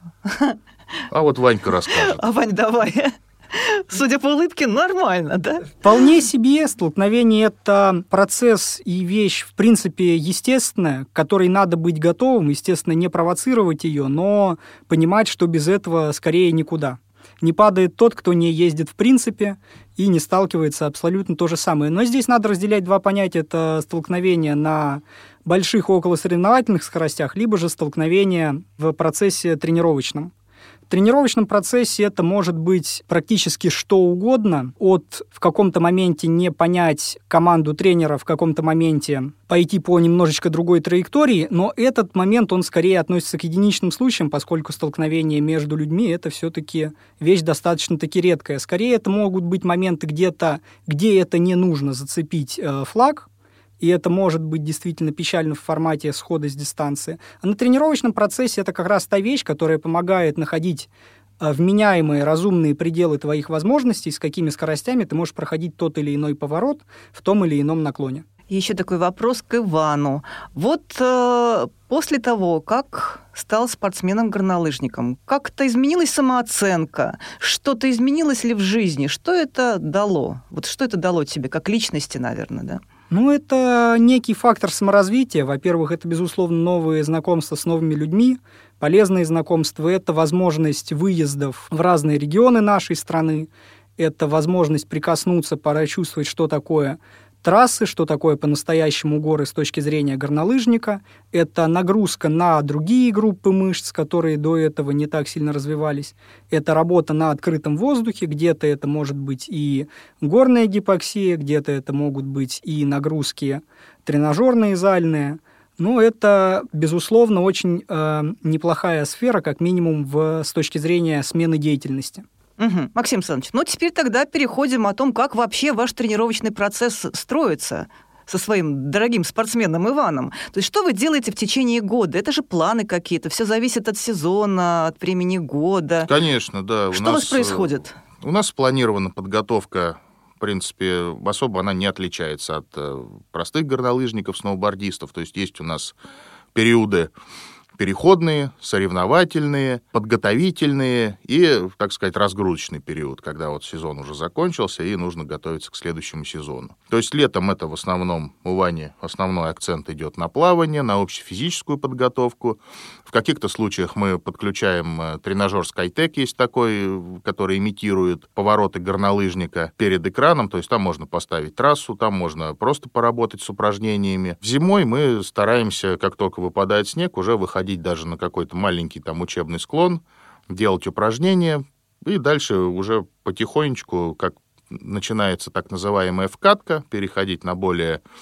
А вот Ванька расскажет. А, Вань, давай. Судя по улыбке, нормально, да? Вполне себе. Столкновение — это процесс и вещь, в принципе, естественная, к которой надо быть готовым, естественно, не провоцировать ее, но понимать, что без этого скорее никуда. Не падает тот, кто не ездит в принципе и не сталкивается, абсолютно то же самое. Но здесь надо разделять два понятия. Это столкновение на больших околосоревновательных скоростях, либо же столкновение в процессе тренировочном. В тренировочном процессе это может быть практически что угодно, от в каком-то моменте не понять команду тренера, в каком-то моменте пойти по немножечко другой траектории, но этот момент, он скорее относится к единичным случаям, поскольку столкновение между людьми — это все-таки вещь достаточно-таки редкая. Скорее, это могут быть моменты где-то, где это не нужно зацепить э, флаг, и это может быть действительно печально в формате схода с дистанции. А на тренировочном процессе это как раз та вещь, которая помогает находить вменяемые, разумные пределы твоих возможностей, с какими скоростями ты можешь проходить тот или иной поворот в том или ином наклоне. Еще такой вопрос к Ивану. Вот э, после того, как стал спортсменом-горнолыжником, как-то изменилась самооценка? Что-то изменилось ли в жизни? Что это дало? Вот что это дало тебе, как личности, наверное, да? Ну, это некий фактор саморазвития. Во-первых, это, безусловно, новые знакомства с новыми людьми, полезные знакомства. Это возможность выездов в разные регионы нашей страны. Это возможность прикоснуться, прочувствовать, что такое трассы, что такое по-настоящему горы с точки зрения горнолыжника. Это нагрузка на другие группы мышц, которые до этого не так сильно развивались. Это работа на открытом воздухе, где-то это может быть и горная гипоксия, где-то это могут быть и нагрузки тренажерные, зальные. Но это, безусловно, очень э, неплохая сфера, как минимум в, с точки зрения смены деятельности. Угу. Максим Александрович, ну теперь тогда переходим о том, как вообще ваш тренировочный процесс строится со своим дорогим спортсменом Иваном. То есть что вы делаете в течение года? Это же планы какие-то, все зависит от сезона, от времени года. Конечно, да. Что у вас происходит? У нас спланирована подготовка, в принципе, особо она не отличается от простых горнолыжников, сноубордистов. То есть есть у нас периоды переходные, соревновательные, подготовительные и, так сказать, разгрузочный период, когда вот сезон уже закончился и нужно готовиться к следующему сезону. То есть летом это в основном у Вани основной акцент идет на плавание, на общефизическую подготовку. В каких-то случаях мы подключаем тренажер SkyTech, есть такой, который имитирует повороты горнолыжника перед экраном, то есть там можно поставить трассу, там можно просто поработать с упражнениями. Зимой мы стараемся, как только выпадает снег, уже выходить даже на какой-то маленький там учебный склон, делать упражнения, и дальше уже потихонечку, как начинается так называемая вкатка, переходить на более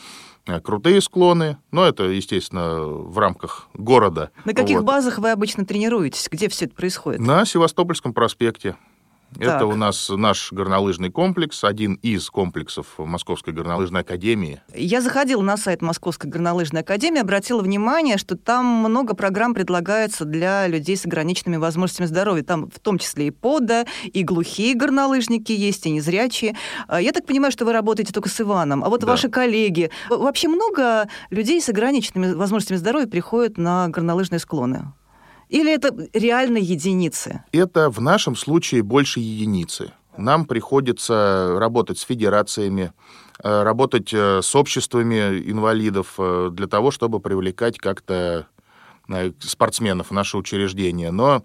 крутые склоны, но это, естественно, в рамках города. На каких вот. базах вы обычно тренируетесь? Где все это происходит? На Севастопольском проспекте. Так. Это у нас наш горнолыжный комплекс, один из комплексов Московской горнолыжной академии. Я заходила на сайт Московской горнолыжной академии, обратила внимание, что там много программ предлагается для людей с ограниченными возможностями здоровья. Там в том числе и пода, и глухие горнолыжники есть, и незрячие. Я так понимаю, что вы работаете только с Иваном. А вот да. ваши коллеги... Вообще много людей с ограниченными возможностями здоровья приходят на горнолыжные склоны? Или это реально единицы? Это в нашем случае больше единицы. Нам приходится работать с федерациями, работать с обществами инвалидов для того, чтобы привлекать как-то спортсменов в наше учреждение. Но,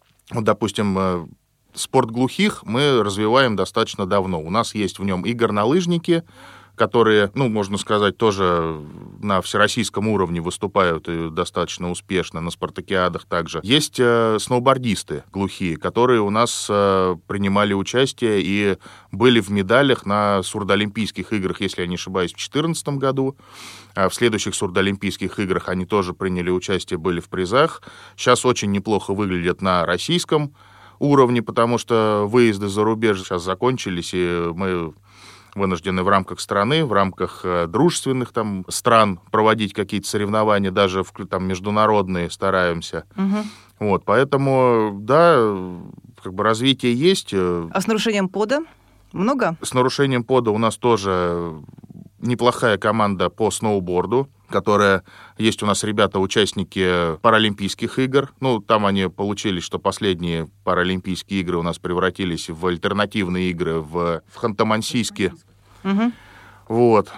допустим, спорт глухих мы развиваем достаточно давно. У нас есть в нем и горнолыжники, которые, ну, можно сказать, тоже на всероссийском уровне выступают и достаточно успешно, на спартакиадах также. Есть э, сноубордисты глухие, которые у нас э, принимали участие и были в медалях на сурдоолимпийских играх, если я не ошибаюсь, в две тысячи четырнадцатом году. А в следующих сурдоолимпийских играх они тоже приняли участие, были в призах. Сейчас очень неплохо выглядят на российском уровне, потому что выезды за рубеж сейчас закончились, и мы вынуждены в рамках страны, в рамках э, дружественных там стран проводить какие-то соревнования, даже в, там, международные стараемся. Угу. Вот, поэтому, да, как бы развитие есть. А с нарушением пода много? С нарушением пода у нас тоже неплохая команда по сноуборду, которая есть у нас ребята, участники Паралимпийских игр. Ну, там они получились, что последние Паралимпийские игры у нас превратились в альтернативные игры в, в Ханты-Мансийске. Угу. Вот.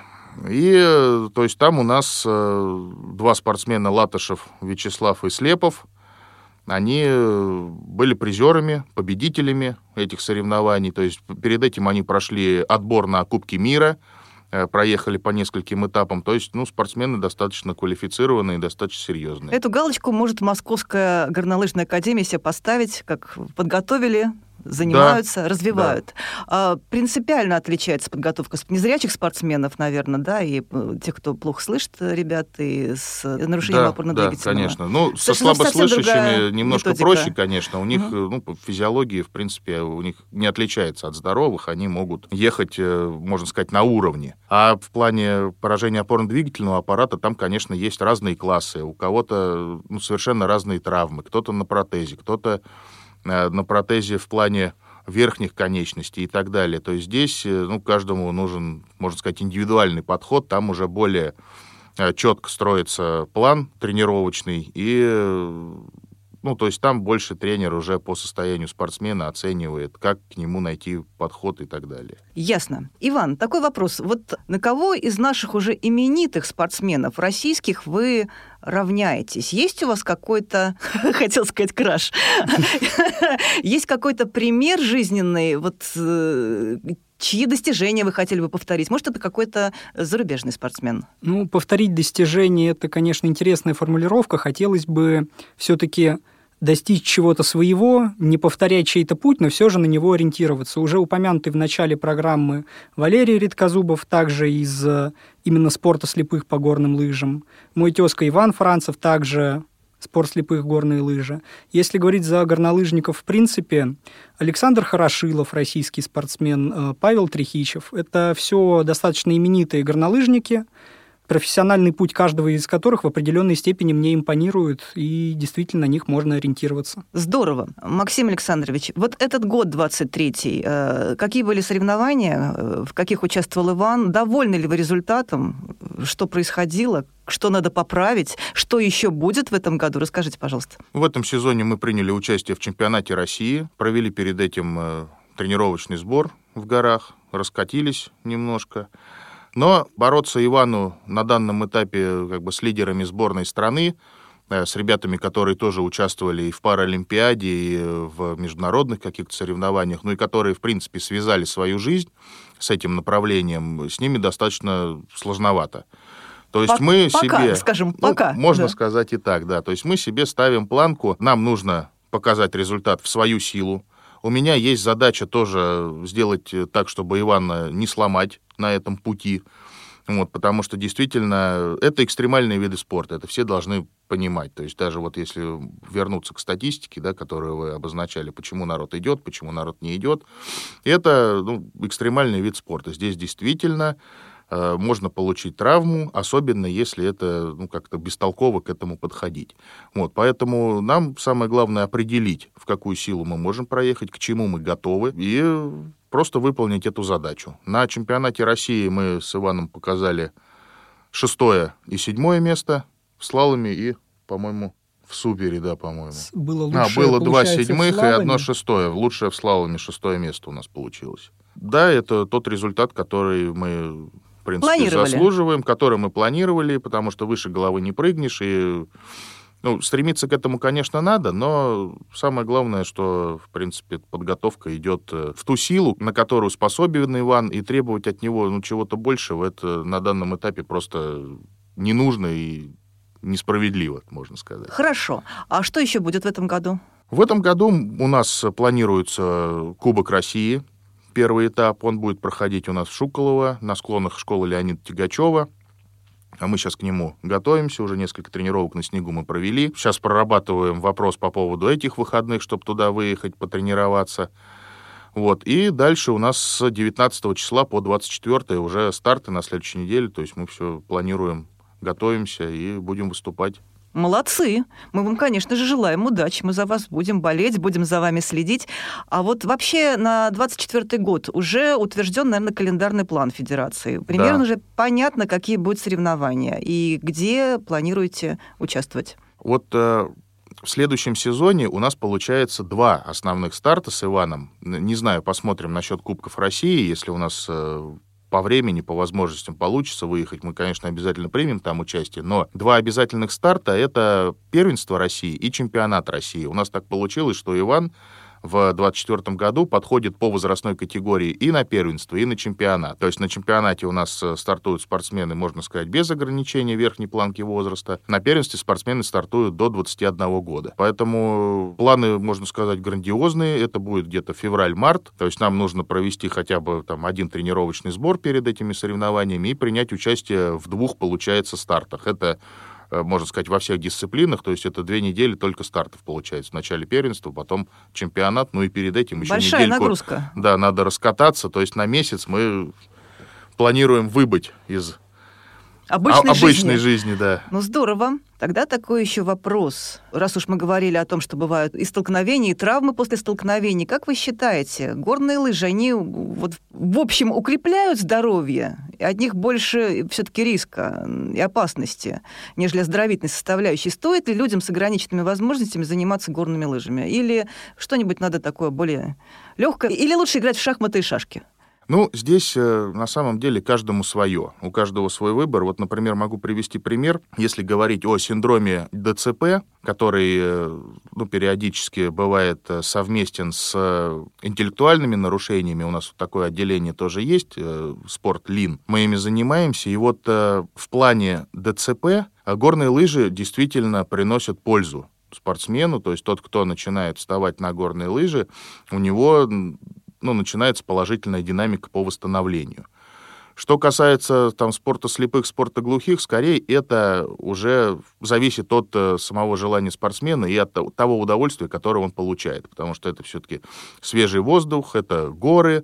И, то есть, там у нас э, два спортсмена, Латышев, Вячеслав и Слепов. Они были призерами, победителями этих соревнований. То есть, перед этим они прошли отбор на Кубки мира, проехали по нескольким этапам. То есть, ну, спортсмены достаточно квалифицированные, достаточно серьезные. Эту галочку может Московская горнолыжная академия себе поставить, как подготовили, занимаются, да, развивают. Да. А, принципиально отличается подготовка незрячих спортсменов, наверное, да, и тех, кто плохо слышит, ребят, и с нарушением да, опорно-двигательного. Да, конечно. Ну, со слабослышащими немножко методика. проще, конечно. У них, угу. ну, физиология, в принципе, у них не отличается от здоровых. Они могут ехать, можно сказать, на уровне. А в плане поражения опорно-двигательного аппарата там, конечно, есть разные классы. У кого-то, ну, совершенно разные травмы. Кто-то на протезе, кто-то на протезе в плане верхних конечностей и так далее. То есть здесь, ну, каждому нужен, можно сказать, индивидуальный подход. Там уже более четко строится план тренировочный. И, ну, то есть там больше тренер уже по состоянию спортсмена оценивает, как к нему найти подход и так далее. Ясно. Иван, такой вопрос. Вот на кого из наших уже именитых спортсменов российских вы равняетесь? Есть у вас какой-то, хотел сказать, краш, есть какой-то пример жизненный, вот чьи достижения вы хотели бы повторить? Может, это какой-то зарубежный спортсмен? Ну, повторить достижения – это, конечно, интересная формулировка. Хотелось бы все-таки достичь чего-то своего, не повторять чей-то путь, но все же на него ориентироваться. Уже упомянутый в начале программы Валерий Редкозубов, также из именно спорта слепых по горным лыжам. Мой тезка Иван Францев, также спорт слепых горные лыжи. Если говорить за горнолыжников в принципе, Александр Хорошилов, российский спортсмен, Павел Трихичев. Это все достаточно именитые горнолыжники, профессиональный путь каждого из которых в определенной степени мне импонирует, и действительно на них можно ориентироваться. Здорово. Максим Александрович, вот этот год двадцать третий, э, какие были соревнования, э, в каких участвовал Иван? Довольны ли вы результатом? Что происходило? Что надо поправить? Что еще будет в этом году? Расскажите, пожалуйста. В этом сезоне мы приняли участие в чемпионате России, провели перед этим э, тренировочный сбор в горах, раскатились немножко. Но бороться Ивану на данном этапе как бы с лидерами сборной страны, с ребятами, которые тоже участвовали и в Паралимпиаде, и в международных каких-то соревнованиях, ну и которые, в принципе, связали свою жизнь с этим направлением, с ними достаточно сложновато. То есть По- мы пока, себе... скажем, ну, пока. Можно да. сказать и так, да. То есть мы себе ставим планку, нам нужно показать результат в свою силу. У меня есть задача тоже сделать так, чтобы Ивана не сломать на этом пути. Вот, потому что действительно это экстремальные виды спорта, это все должны понимать. То есть даже вот если вернуться к статистике, да, которую вы обозначали, почему народ идет, почему народ не идет, это ну, экстремальный вид спорта. Здесь действительно э, можно получить травму, особенно если это ну, как-то бестолково к этому подходить. Вот, поэтому нам самое главное определить, в какую силу мы можем проехать, к чему мы готовы, и просто выполнить эту задачу. На чемпионате России мы с Иваном показали шестое и седьмое место в слаломе и, по-моему, в супере, да, по-моему. Было лучшее, а, было два седьмых и одно слаломе. шестое. Лучшее в слаломе шестое место у нас получилось. Да, это тот результат, который мы, в принципе, заслуживаем, который мы планировали, потому что выше головы не прыгнешь, и ну, стремиться к этому, конечно, надо, но самое главное, что, в принципе, подготовка идет в ту силу, на которую способен Иван, и требовать от него ну, чего-то большего, это на данном этапе просто не нужно и несправедливо, можно сказать. Хорошо. А что еще будет в этом году? В этом году у нас планируется Кубок России. Первый этап, он будет проходить у нас в Шуколово, на склонах школы Леонида Тягачева. А мы сейчас к нему готовимся, уже несколько тренировок на снегу мы провели. Сейчас прорабатываем вопрос по поводу этих выходных, чтобы туда выехать, потренироваться. Вот. И дальше у нас с девятнадцатого числа по двадцать четвёртое уже старты на следующей неделе, то есть мы все планируем, готовимся и будем выступать. Молодцы. Мы вам, конечно же, желаем удачи. Мы за вас будем болеть, будем за вами следить. А вот вообще на двадцать четвёртый год уже утвержден, наверное, календарный план Федерации. Примерно да. же понятно, какие будут соревнования и где планируете участвовать. Вот э, в следующем сезоне у нас получается два основных старта с Иваном. Не знаю, посмотрим насчет Кубков России, если у нас... Э, по времени, по возможностям получится выехать, мы, конечно, обязательно примем там участие, но два обязательных старта — это первенство России и чемпионат России. У нас так получилось, что Иван в двадцать четвёртом году подходит по возрастной категории и на первенство, и на чемпионат. То есть на чемпионате у нас стартуют спортсмены, можно сказать, без ограничения верхней планки возраста. На первенстве спортсмены стартуют до двадцати одного года. Поэтому планы, можно сказать, грандиозные. Это будет где-то февраль-март. То есть нам нужно провести хотя бы там один тренировочный сбор перед этими соревнованиями и принять участие в двух, получается, стартах. Это можно сказать, во всех дисциплинах, то есть это две недели только стартов получается. В начале первенства, потом чемпионат, ну и перед этим еще Большая недельку. нагрузка. Да, надо раскататься, то есть на месяц мы планируем выбыть из обычной, а, обычной жизни. жизни, да. Ну, здорово. Тогда такой еще вопрос. Раз уж мы говорили о том, что бывают и столкновения, и травмы после столкновений, как вы считаете, горные лыжи, они вот в общем укрепляют здоровье? И от них больше все-таки риска и опасности, нежели оздоровительной составляющей. Стоит ли людям с ограниченными возможностями заниматься горными лыжами? Или что-нибудь надо такое более легкое? Или лучше играть в шахматы и шашки? Ну, здесь э, на самом деле каждому свое. У каждого свой выбор. Вот, например, могу привести пример. Если говорить о синдроме ДЦП, который э, ну, периодически бывает э, совместен с э, интеллектуальными нарушениями, у нас вот такое отделение тоже есть, э, спорт ЛИН, мы ими занимаемся. И вот э, в плане ДЦП э, горные лыжи действительно приносят пользу спортсмену. То есть тот, кто начинает вставать на горные лыжи, у него... ну, начинается положительная динамика по восстановлению. Что касается там, спорта слепых, спорта глухих, скорее это уже зависит от э, самого желания спортсмена и от того удовольствия, которое он получает. Потому что это все-таки свежий воздух, это горы,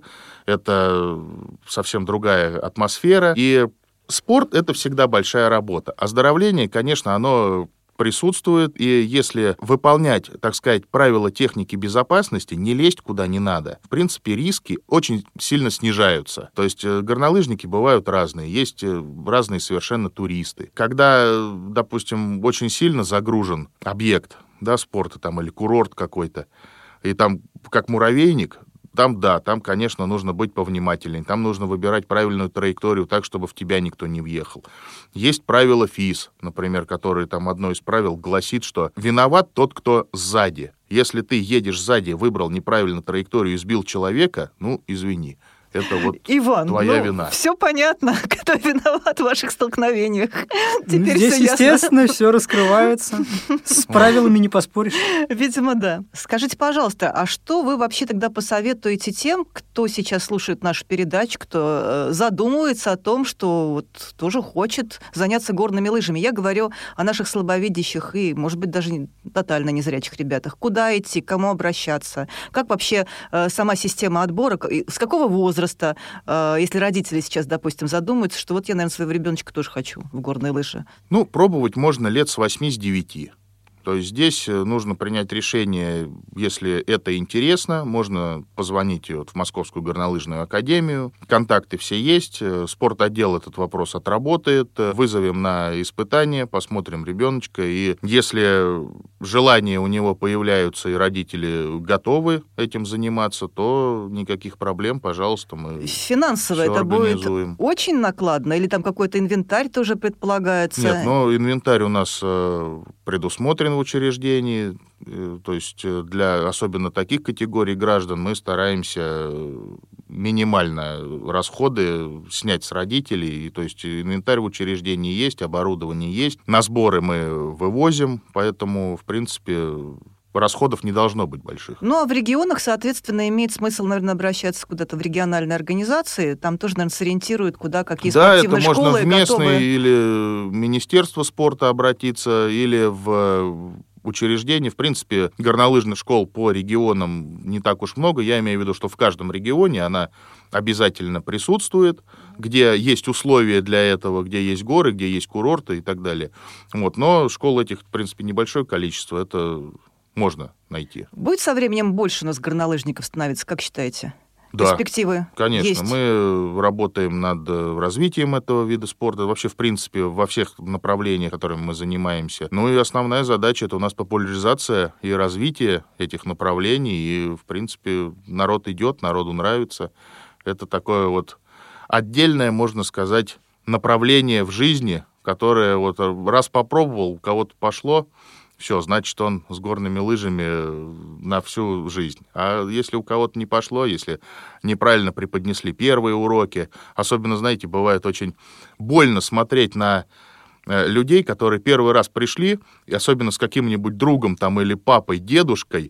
это совсем другая атмосфера. И спорт — это всегда большая работа. Оздоровление, конечно, оно... присутствует, и если выполнять, так сказать, правила техники безопасности, не лезть куда не надо, в принципе, риски очень сильно снижаются. То есть горнолыжники бывают разные, есть разные совершенно туристы. Когда, допустим, очень сильно загружен объект, да, спорта там, или курорт какой-то, и там как муравейник, там, да, там, конечно, нужно быть повнимательнее, там нужно выбирать правильную траекторию так, чтобы в тебя никто не въехал. Есть правило ФИС, например, которое там одно из правил гласит, что виноват тот, кто сзади. Если ты едешь сзади, выбрал неправильно траекторию и сбил человека, ну, извини. это вот Иван, твоя ну, вина. Все понятно, кто виноват в ваших столкновениях. Теперь Здесь, всё ясно. естественно, все раскрывается. С правилами не поспоришь. Видимо, да. Скажите, пожалуйста, а что вы вообще тогда посоветуете тем, кто сейчас слушает нашу передачу, кто задумывается о том, что вот тоже хочет заняться горными лыжами? Я говорю о наших слабовидящих и, может быть, даже тотально незрячих ребятах. Куда идти, к кому обращаться? Как вообще э, сама система отбора? С какого возраста, э, если родители сейчас, допустим, задумаются, что вот я, наверное, своего ребеночка тоже хочу в горные лыжи? Ну, пробовать можно лет с восьми, с девяти. То есть здесь нужно принять решение, если это интересно, можно позвонить вот в Московскую горнолыжную академию. Контакты все есть, спортотдел этот вопрос отработает, вызовем на испытание, посмотрим ребеночка. И если желания у него появляются и родители готовы этим заниматься, то никаких проблем, пожалуйста, мы финансово все это организуем. Будет очень накладно? Или там какой-то инвентарь тоже предполагается? Нет, но инвентарь у нас предусмотрен в учреждении, то есть для особенно таких категорий граждан мы стараемся минимально расходы снять с родителей, то есть инвентарь в учреждении есть, оборудование есть, на сборы мы вывозим, поэтому, в принципе, расходов не должно быть больших. Ну, а в регионах, соответственно, имеет смысл, наверное, обращаться куда-то в региональные организации, там тоже, наверное, сориентируют, куда какие да, спортивные школы Да, это можно в местные готовы... или Министерство спорта обратиться, или в учреждений. В принципе, горнолыжных школ по регионам не так уж много. Я имею в виду, что в каждом регионе она обязательно присутствует, где есть условия для этого, где есть горы, где есть курорты и так далее. Вот. Но школ этих, в принципе, небольшое количество. Это можно найти. Будет со временем больше у нас горнолыжников становиться, как считаете? Да, перспективы конечно. есть? Мы работаем над развитием этого вида спорта. Вообще, в принципе, во всех направлениях, которыми мы занимаемся. Ну и основная задача — это у нас популяризация и развитие этих направлений. И, в принципе, народ идет, народу нравится. Это такое вот отдельное, можно сказать, направление в жизни, которое вот раз попробовал, у кого-то пошло, все, значит, он с горными лыжами на всю жизнь. А если у кого-то не пошло, если неправильно преподнесли первые уроки, особенно, знаете, бывает очень больно смотреть на людей, которые первый раз пришли, и особенно с каким-нибудь другом там или папой, дедушкой,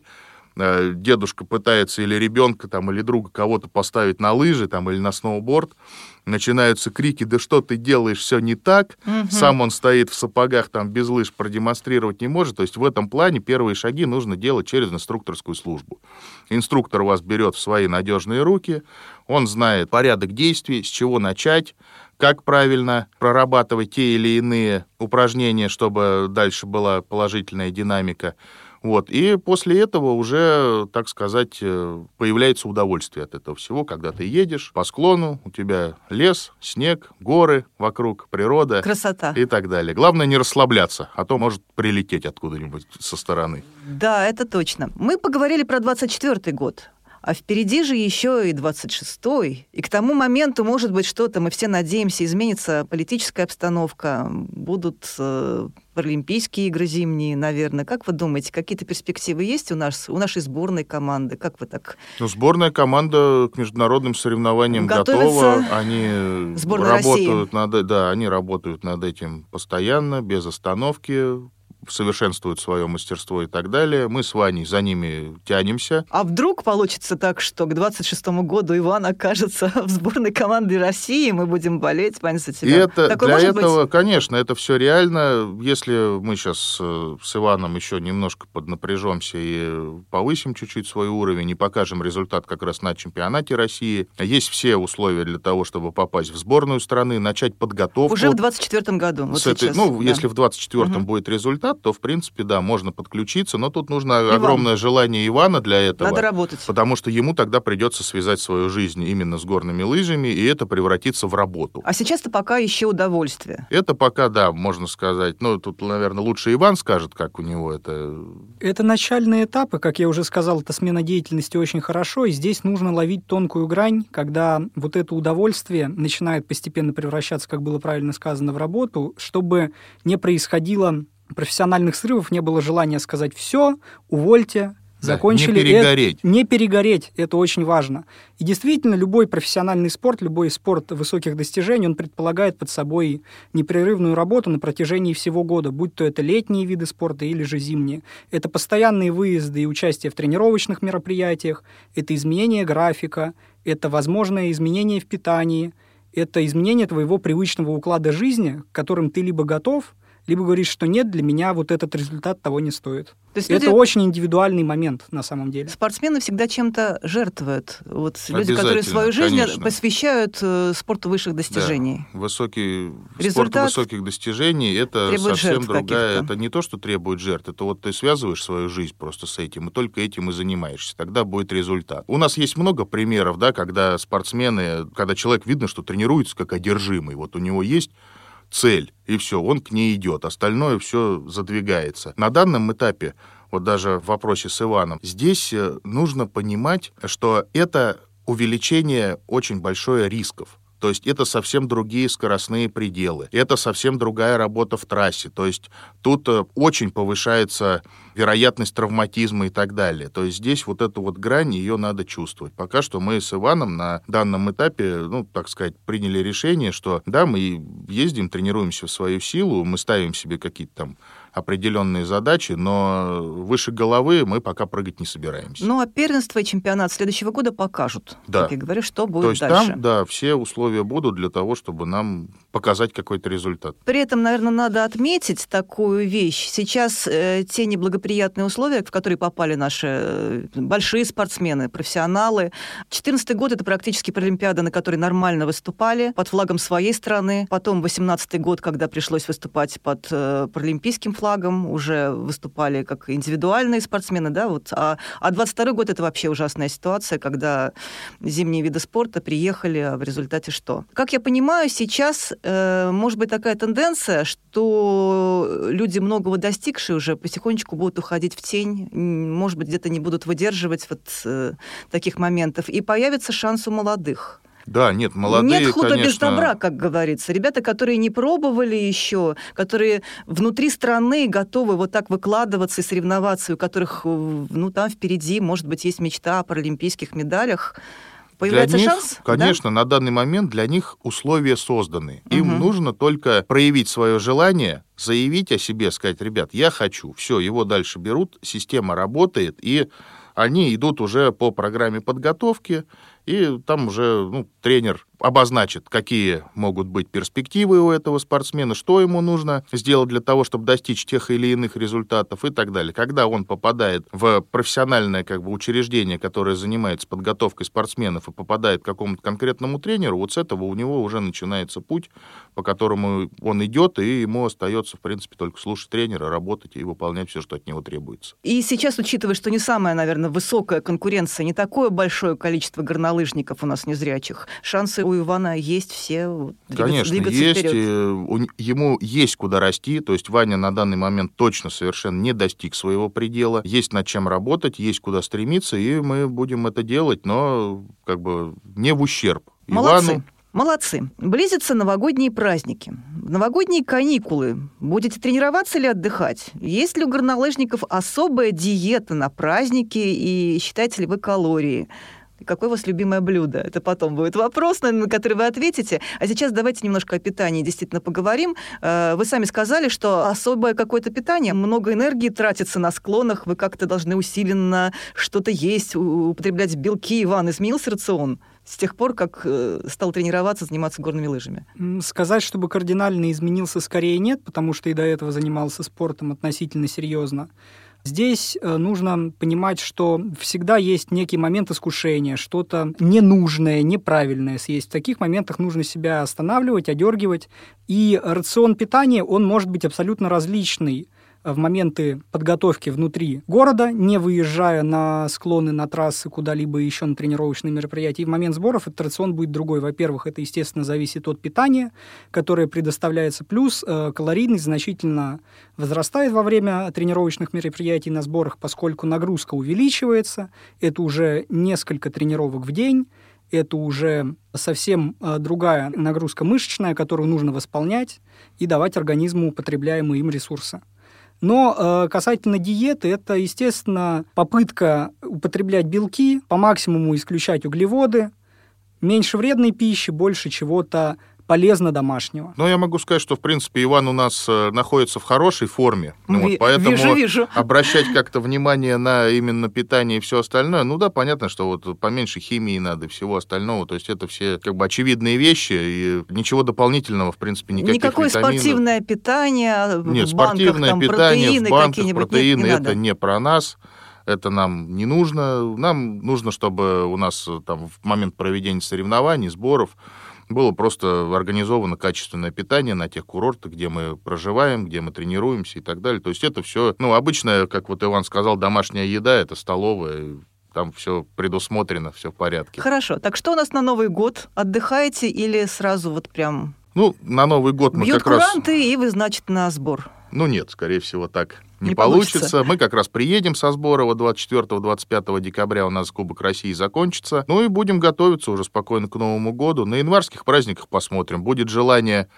дедушка пытается или ребенка там, или друга кого-то поставить на лыжи там, или на сноуборд, начинаются крики: да что ты делаешь, все не так, угу. Сам он стоит в сапогах, там, без лыж, продемонстрировать не может. То есть в этом плане первые шаги нужно делать через инструкторскую службу. Инструктор вас берет в свои надежные руки, он знает порядок действий, с чего начать, как правильно прорабатывать те или иные упражнения, чтобы дальше была положительная динамика. Вот. И после этого уже, так сказать, появляется удовольствие от этого всего, когда ты едешь по склону, у тебя лес, снег, горы вокруг, природа. Красота. И так далее. Главное не расслабляться, а то может прилететь откуда-нибудь со стороны. Да, это точно. Мы поговорили про двадцать четвёртый год. А впереди же еще и двадцать шестой. И к тому моменту, может быть, что-то, мы все надеемся, изменится политическая обстановка, будут э, паралимпийские игры зимние, наверное. Как вы думаете, какие-то перспективы есть у нас, у нашей сборной команды? Как вы так... Ну, сборная команда к международным соревнованиям готова. Они работают над, да, они работают над этим постоянно, без остановки, совершенствуют свое мастерство и так далее. Мы с Ваней за ними тянемся. А вдруг получится так, что к двадцать шестому году Иван окажется в сборной команды России, мы будем болеть, Ваня, за тебя. И это, Такое для может этого, быть? Конечно, это все реально. Если мы сейчас с Иваном еще немножко поднапряжемся и повысим чуть-чуть свой уровень и покажем результат как раз на чемпионате России, есть все условия для того, чтобы попасть в сборную страны, начать подготовку. Уже в двадцать четвёртом году. Вот с этой, сейчас, ну, да. Если в двадцать четвёртом угу. будет результат, то, в принципе, да, можно подключиться, но тут нужно Иван. огромное желание Ивана для этого. Надо работать. Потому что ему тогда придется связать свою жизнь именно с горными лыжами, и это превратится в работу. А сейчас-то пока еще удовольствие. Это пока, да, можно сказать. Ну, тут, наверное, лучше Иван скажет, как у него это... Это начальные этапы, как я уже сказал, это смена деятельности очень хорошо, и здесь нужно ловить тонкую грань, когда вот это удовольствие начинает постепенно превращаться, как было правильно сказано, в работу, чтобы не происходило профессиональных срывов, не было желания сказать «все, увольте, закончили. Не перегореть. Это, не перегореть, это очень важно. И действительно, любой профессиональный спорт, любой спорт высоких достижений, он предполагает под собой непрерывную работу на протяжении всего года, будь то это летние виды спорта или же зимние. Это постоянные выезды и участие в тренировочных мероприятиях, это изменение графика, это возможное изменение в питании, это изменение твоего привычного уклада жизни, к которым ты либо готов, либо говоришь, что нет, для меня вот этот результат того не стоит. То есть это люди... очень индивидуальный момент на самом деле. Спортсмены всегда чем-то жертвуют. Вот люди, которые свою жизнь конечно. посвящают спорту высших достижений. Да. Высокий... Спорт высоких достижений — это совсем другая... Это не то, что требует жертв. Это вот ты связываешь свою жизнь просто с этим, и только этим и занимаешься. Тогда будет результат. У нас есть много примеров, да, когда спортсмены, когда человек видно, что тренируется как одержимый. Вот у него есть цель, и все, он к ней идет, остальное все задвигается. На данном этапе, вот даже в вопросе с Иваном, здесь нужно понимать, что это увеличение очень большое рисков. То есть это совсем другие скоростные пределы, это совсем другая работа в трассе. То есть тут очень повышается вероятность травматизма и так далее. То есть здесь вот эту вот грань, ее надо чувствовать. Пока что мы с Иваном на данном этапе, ну, так сказать, приняли решение, что да, мы ездим, тренируемся в свою силу, мы ставим себе какие-то там определенные задачи, но выше головы мы пока прыгать не собираемся. Ну, а первенство и чемпионат следующего года покажут, да. как я говорю, что будет То есть дальше. Там, да, все условия будут для того, чтобы нам показать какой-то результат. При этом, наверное, надо отметить такую вещь. Сейчас э, те неблагоприятные условия, в которые попали наши э, большие спортсмены, профессионалы. две тысячи четырнадцатый год — это практически Паралимпиада, на которой нормально выступали под флагом своей страны. Потом две тысячи восемнадцатый год, когда пришлось выступать под э, паралимпийским флагом, флагом, уже выступали как индивидуальные спортсмены, да, вот. А, а двадцать второй год — это вообще ужасная ситуация, когда зимние виды спорта приехали, а в результате что? Как я понимаю, сейчас э, может быть такая тенденция, что люди, многого достигшие, уже потихонечку будут уходить в тень, может быть, где-то не будут выдерживать вот э, таких моментов, и появится шанс у молодых. Да, нет, молодые, Нет худа конечно... без добра, как говорится. Ребята, которые не пробовали еще, которые внутри страны готовы вот так выкладываться и соревноваться, у которых, ну, там впереди, может быть, есть мечта о паралимпийских медалях. Появляется для них, шанс? Конечно, да? На данный момент для них условия созданы. Им угу. нужно только проявить свое желание, заявить о себе, сказать: ребят, я хочу. Все, его дальше берут, система работает, и они идут уже по программе подготовки, и там уже ну, тренер обозначит, какие могут быть перспективы у этого спортсмена, что ему нужно сделать для того, чтобы достичь тех или иных результатов и так далее. Когда он попадает в профессиональное как бы, учреждение, которое занимается подготовкой спортсменов, и попадает к какому-то конкретному тренеру, вот с этого у него уже начинается путь, по которому он идет, и ему остается, в принципе, только слушать тренера, работать и выполнять все, что от него требуется. И сейчас, учитывая, что не самая, наверное, высокая конкуренция, не такое большое количество горнолыжников у нас незрячих, шансы у Ивана есть все двигаться, Конечно, двигаться есть, вперед. Ему есть куда расти, то есть Ваня на данный момент точно совершенно не достиг своего предела, есть над чем работать, есть куда стремиться, и мы будем это делать, но как бы не в ущерб Молодцы. Ивану. Молодцы. Близятся новогодние праздники. Новогодние каникулы. Будете тренироваться или отдыхать? Есть ли у горнолыжников особая диета на праздники, и считаете ли вы калории? Какое у вас любимое блюдо? Это потом будет вопрос, на который вы ответите. А сейчас давайте немножко о питании действительно поговорим. Вы сами сказали, что особое какое-то питание, много энергии тратится на склонах, вы как-то должны усиленно что-то есть, употреблять белки. Иван, изменился рацион с тех пор, как стал тренироваться, заниматься горными лыжами? Сказать, чтобы кардинально изменился, скорее нет, потому что и до этого занимался спортом относительно серьезно. Здесь нужно понимать, что всегда есть некий момент искушения, что-то ненужное, неправильное съесть. В таких моментах нужно себя останавливать, одергивать. И рацион питания, он может быть абсолютно различный в моменты подготовки внутри города, не выезжая на склоны, на трассы, куда-либо еще на тренировочные мероприятия. И в момент сборов этот рацион будет другой. Во-первых, это, естественно, зависит от питания, которое предоставляется. Плюс э, калорийность значительно возрастает во время тренировочных мероприятий на сборах, поскольку нагрузка увеличивается. Это уже несколько тренировок в день. Это уже совсем э, другая нагрузка мышечная, которую нужно восполнять и давать организму употребляемые им ресурсы. Но э, касательно диеты, это, естественно, попытка употреблять белки, по максимуму исключать углеводы, меньше вредной пищи, больше чего-то полезно домашнего. Но я могу сказать, что, в принципе, Иван у нас э, находится в хорошей форме. Ну, Ви- вот, поэтому вижу, вижу. обращать как-то внимание на именно питание и все остальное, ну да, понятно, что вот поменьше химии надо, всего остального. То есть это все как бы очевидные вещи, и ничего дополнительного, в принципе, никаких Никакое витаминов. спортивное питание, Нет, в банках, спортивное там, питание протеины в банках, какие-нибудь, протеины, нет, не это надо. не про нас. Это нам не нужно. Нам нужно, чтобы у нас там в момент проведения соревнований, сборов было просто организовано качественное питание на тех курортах, где мы проживаем, где мы тренируемся и так далее. То есть это все, ну, обычная, как вот Иван сказал, домашняя еда, это столовая, там все предусмотрено, все в порядке. Хорошо. Так что у нас на Новый год? Отдыхаете или сразу вот прям... Ну, на Новый год мы Бьют как раз... куранты, и вы, значит, на сбор. Ну нет, скорее всего, так не, Не получится. получится. Мы как раз приедем со сбора, вот двадцать четвёртого — двадцать пятого декабря у нас Кубок России закончится. Ну и будем готовиться уже спокойно к Новому году. На январских праздниках посмотрим. Будет желание,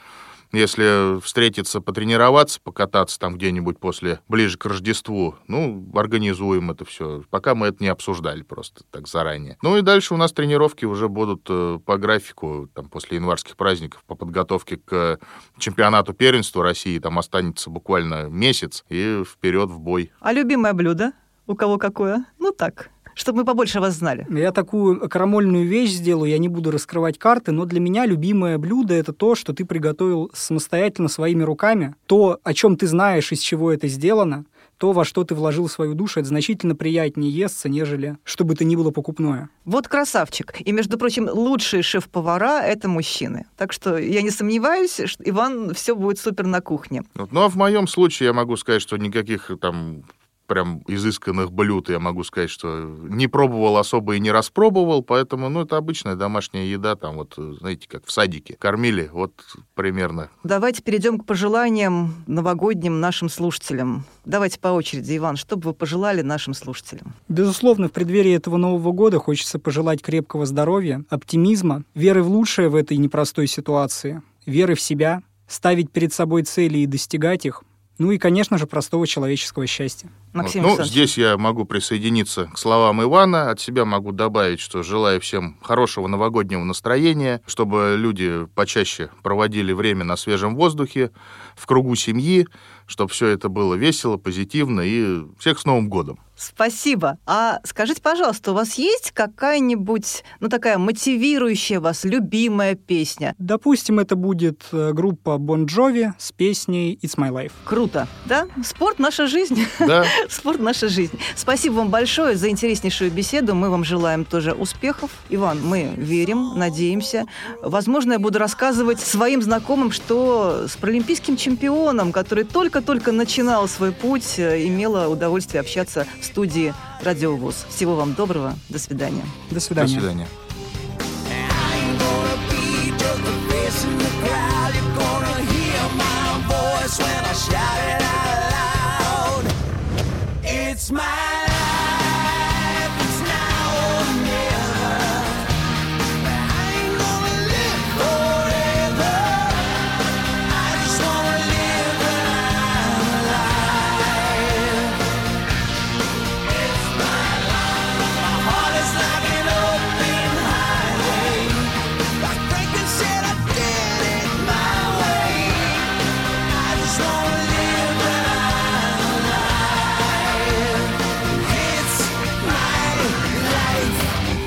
если встретиться, потренироваться, покататься там где-нибудь после, ближе к Рождеству, ну, организуем это все. Пока мы это не обсуждали просто так заранее. Ну и дальше у нас тренировки уже будут э, по графику, там, после январских праздников, по подготовке к чемпионату первенства России. Там останется буквально месяц, и вперед в бой. А любимое блюдо? У кого какое? Ну так, чтобы мы побольше вас знали. Я такую карамольную вещь сделаю, я не буду раскрывать карты, но для меня любимое блюдо — это то, что ты приготовил самостоятельно своими руками. То, о чем ты знаешь, из чего это сделано, то, во что ты вложил свою душу, это значительно приятнее естся, нежели что бы то ни было покупное. Вот красавчик. И, между прочим, лучшие шеф-повара — это мужчины. Так что я не сомневаюсь, что Иван, все будет супер на кухне. Вот. Ну а в моем случае я могу сказать, что никаких там прям изысканных блюд, я могу сказать, что не пробовал особо и не распробовал, поэтому, ну, это обычная домашняя еда, там вот, знаете, как в садике кормили, вот примерно. Давайте перейдем к пожеланиям новогодним нашим слушателям. Давайте по очереди, Иван, что бы вы пожелали нашим слушателям? Безусловно, в преддверии этого Нового года хочется пожелать крепкого здоровья, оптимизма, веры в лучшее в этой непростой ситуации, веры в себя, ставить перед собой цели и достигать их, ну и, конечно же, простого человеческого счастья. Максим вот. Ну, Александрович. здесь я могу присоединиться к словам Ивана. От себя могу добавить, что желаю всем хорошего новогоднего настроения, чтобы люди почаще проводили время на свежем воздухе, в кругу семьи, чтобы все это было весело, позитивно, и всех с Новым годом. Спасибо. А скажите, пожалуйста, у вас есть какая-нибудь, ну, такая мотивирующая вас, любимая песня? Допустим, это будет группа Bon Jovi с песней «It's My Life». Круто, да? Спорт — наша жизнь. Да. Спорт — наша жизнь. Спасибо вам большое за интереснейшую беседу. Мы вам желаем тоже успехов. Иван, мы верим, надеемся. Возможно, я буду рассказывать своим знакомым, что с паралимпийским чемпионом, который только-только начинал свой путь, имела удовольствие общаться в студии «Радио ВОС». Всего вам доброго. До свидания. До свидания. До свидания. It's my life, it's now or never. I ain't gonna live forever. I just wanna live when I'm alive. It's my life. My heart is like an open highway. Like Franklin said, I did it my way. I just wanna live when I'm alive. It's my life.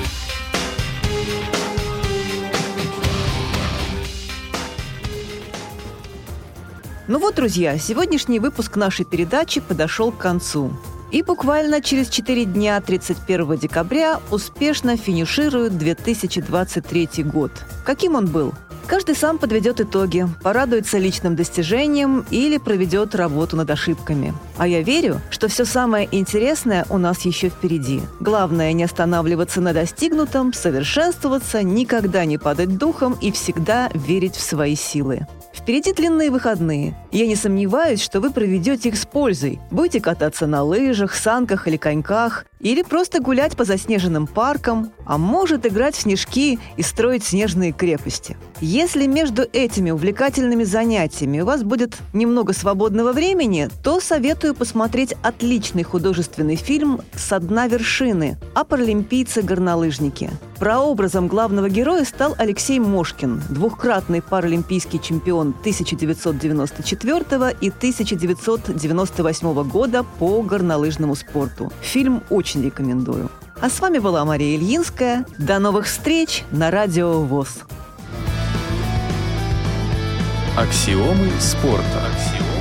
Ну вот, друзья, сегодняшний выпуск нашей передачи подошел к концу. И буквально через четыре дня, тридцать первого декабря, успешно финиширует две тысячи двадцать третий год. Каким он был? Каждый сам подведет итоги, порадуется личным достижениям или проведет работу над ошибками. А я верю, что все самое интересное у нас еще впереди. Главное не останавливаться на достигнутом, совершенствоваться, никогда не падать духом и всегда верить в свои силы. Впереди длинные выходные. Я не сомневаюсь, что вы проведете их с пользой. Будете кататься на лыжах, санках или коньках, Или просто гулять по заснеженным паркам, а может играть в снежки и строить снежные крепости. Если между этими увлекательными занятиями у вас будет немного свободного времени, то советую посмотреть отличный художественный фильм «Со дна вершины» о паралимпийце-горнолыжнике. Прообразом главного героя стал Алексей Мошкин, двукратный паралимпийский чемпион тысяча девятьсот девяносто четвёртого и тысяча девятьсот девяносто восьмого года по горнолыжному спорту. Фильм очень рекомендую. А с вами была Мария Ильинская. До новых встреч на Радио ВОС. Аксиомы спорта. Аксиомы.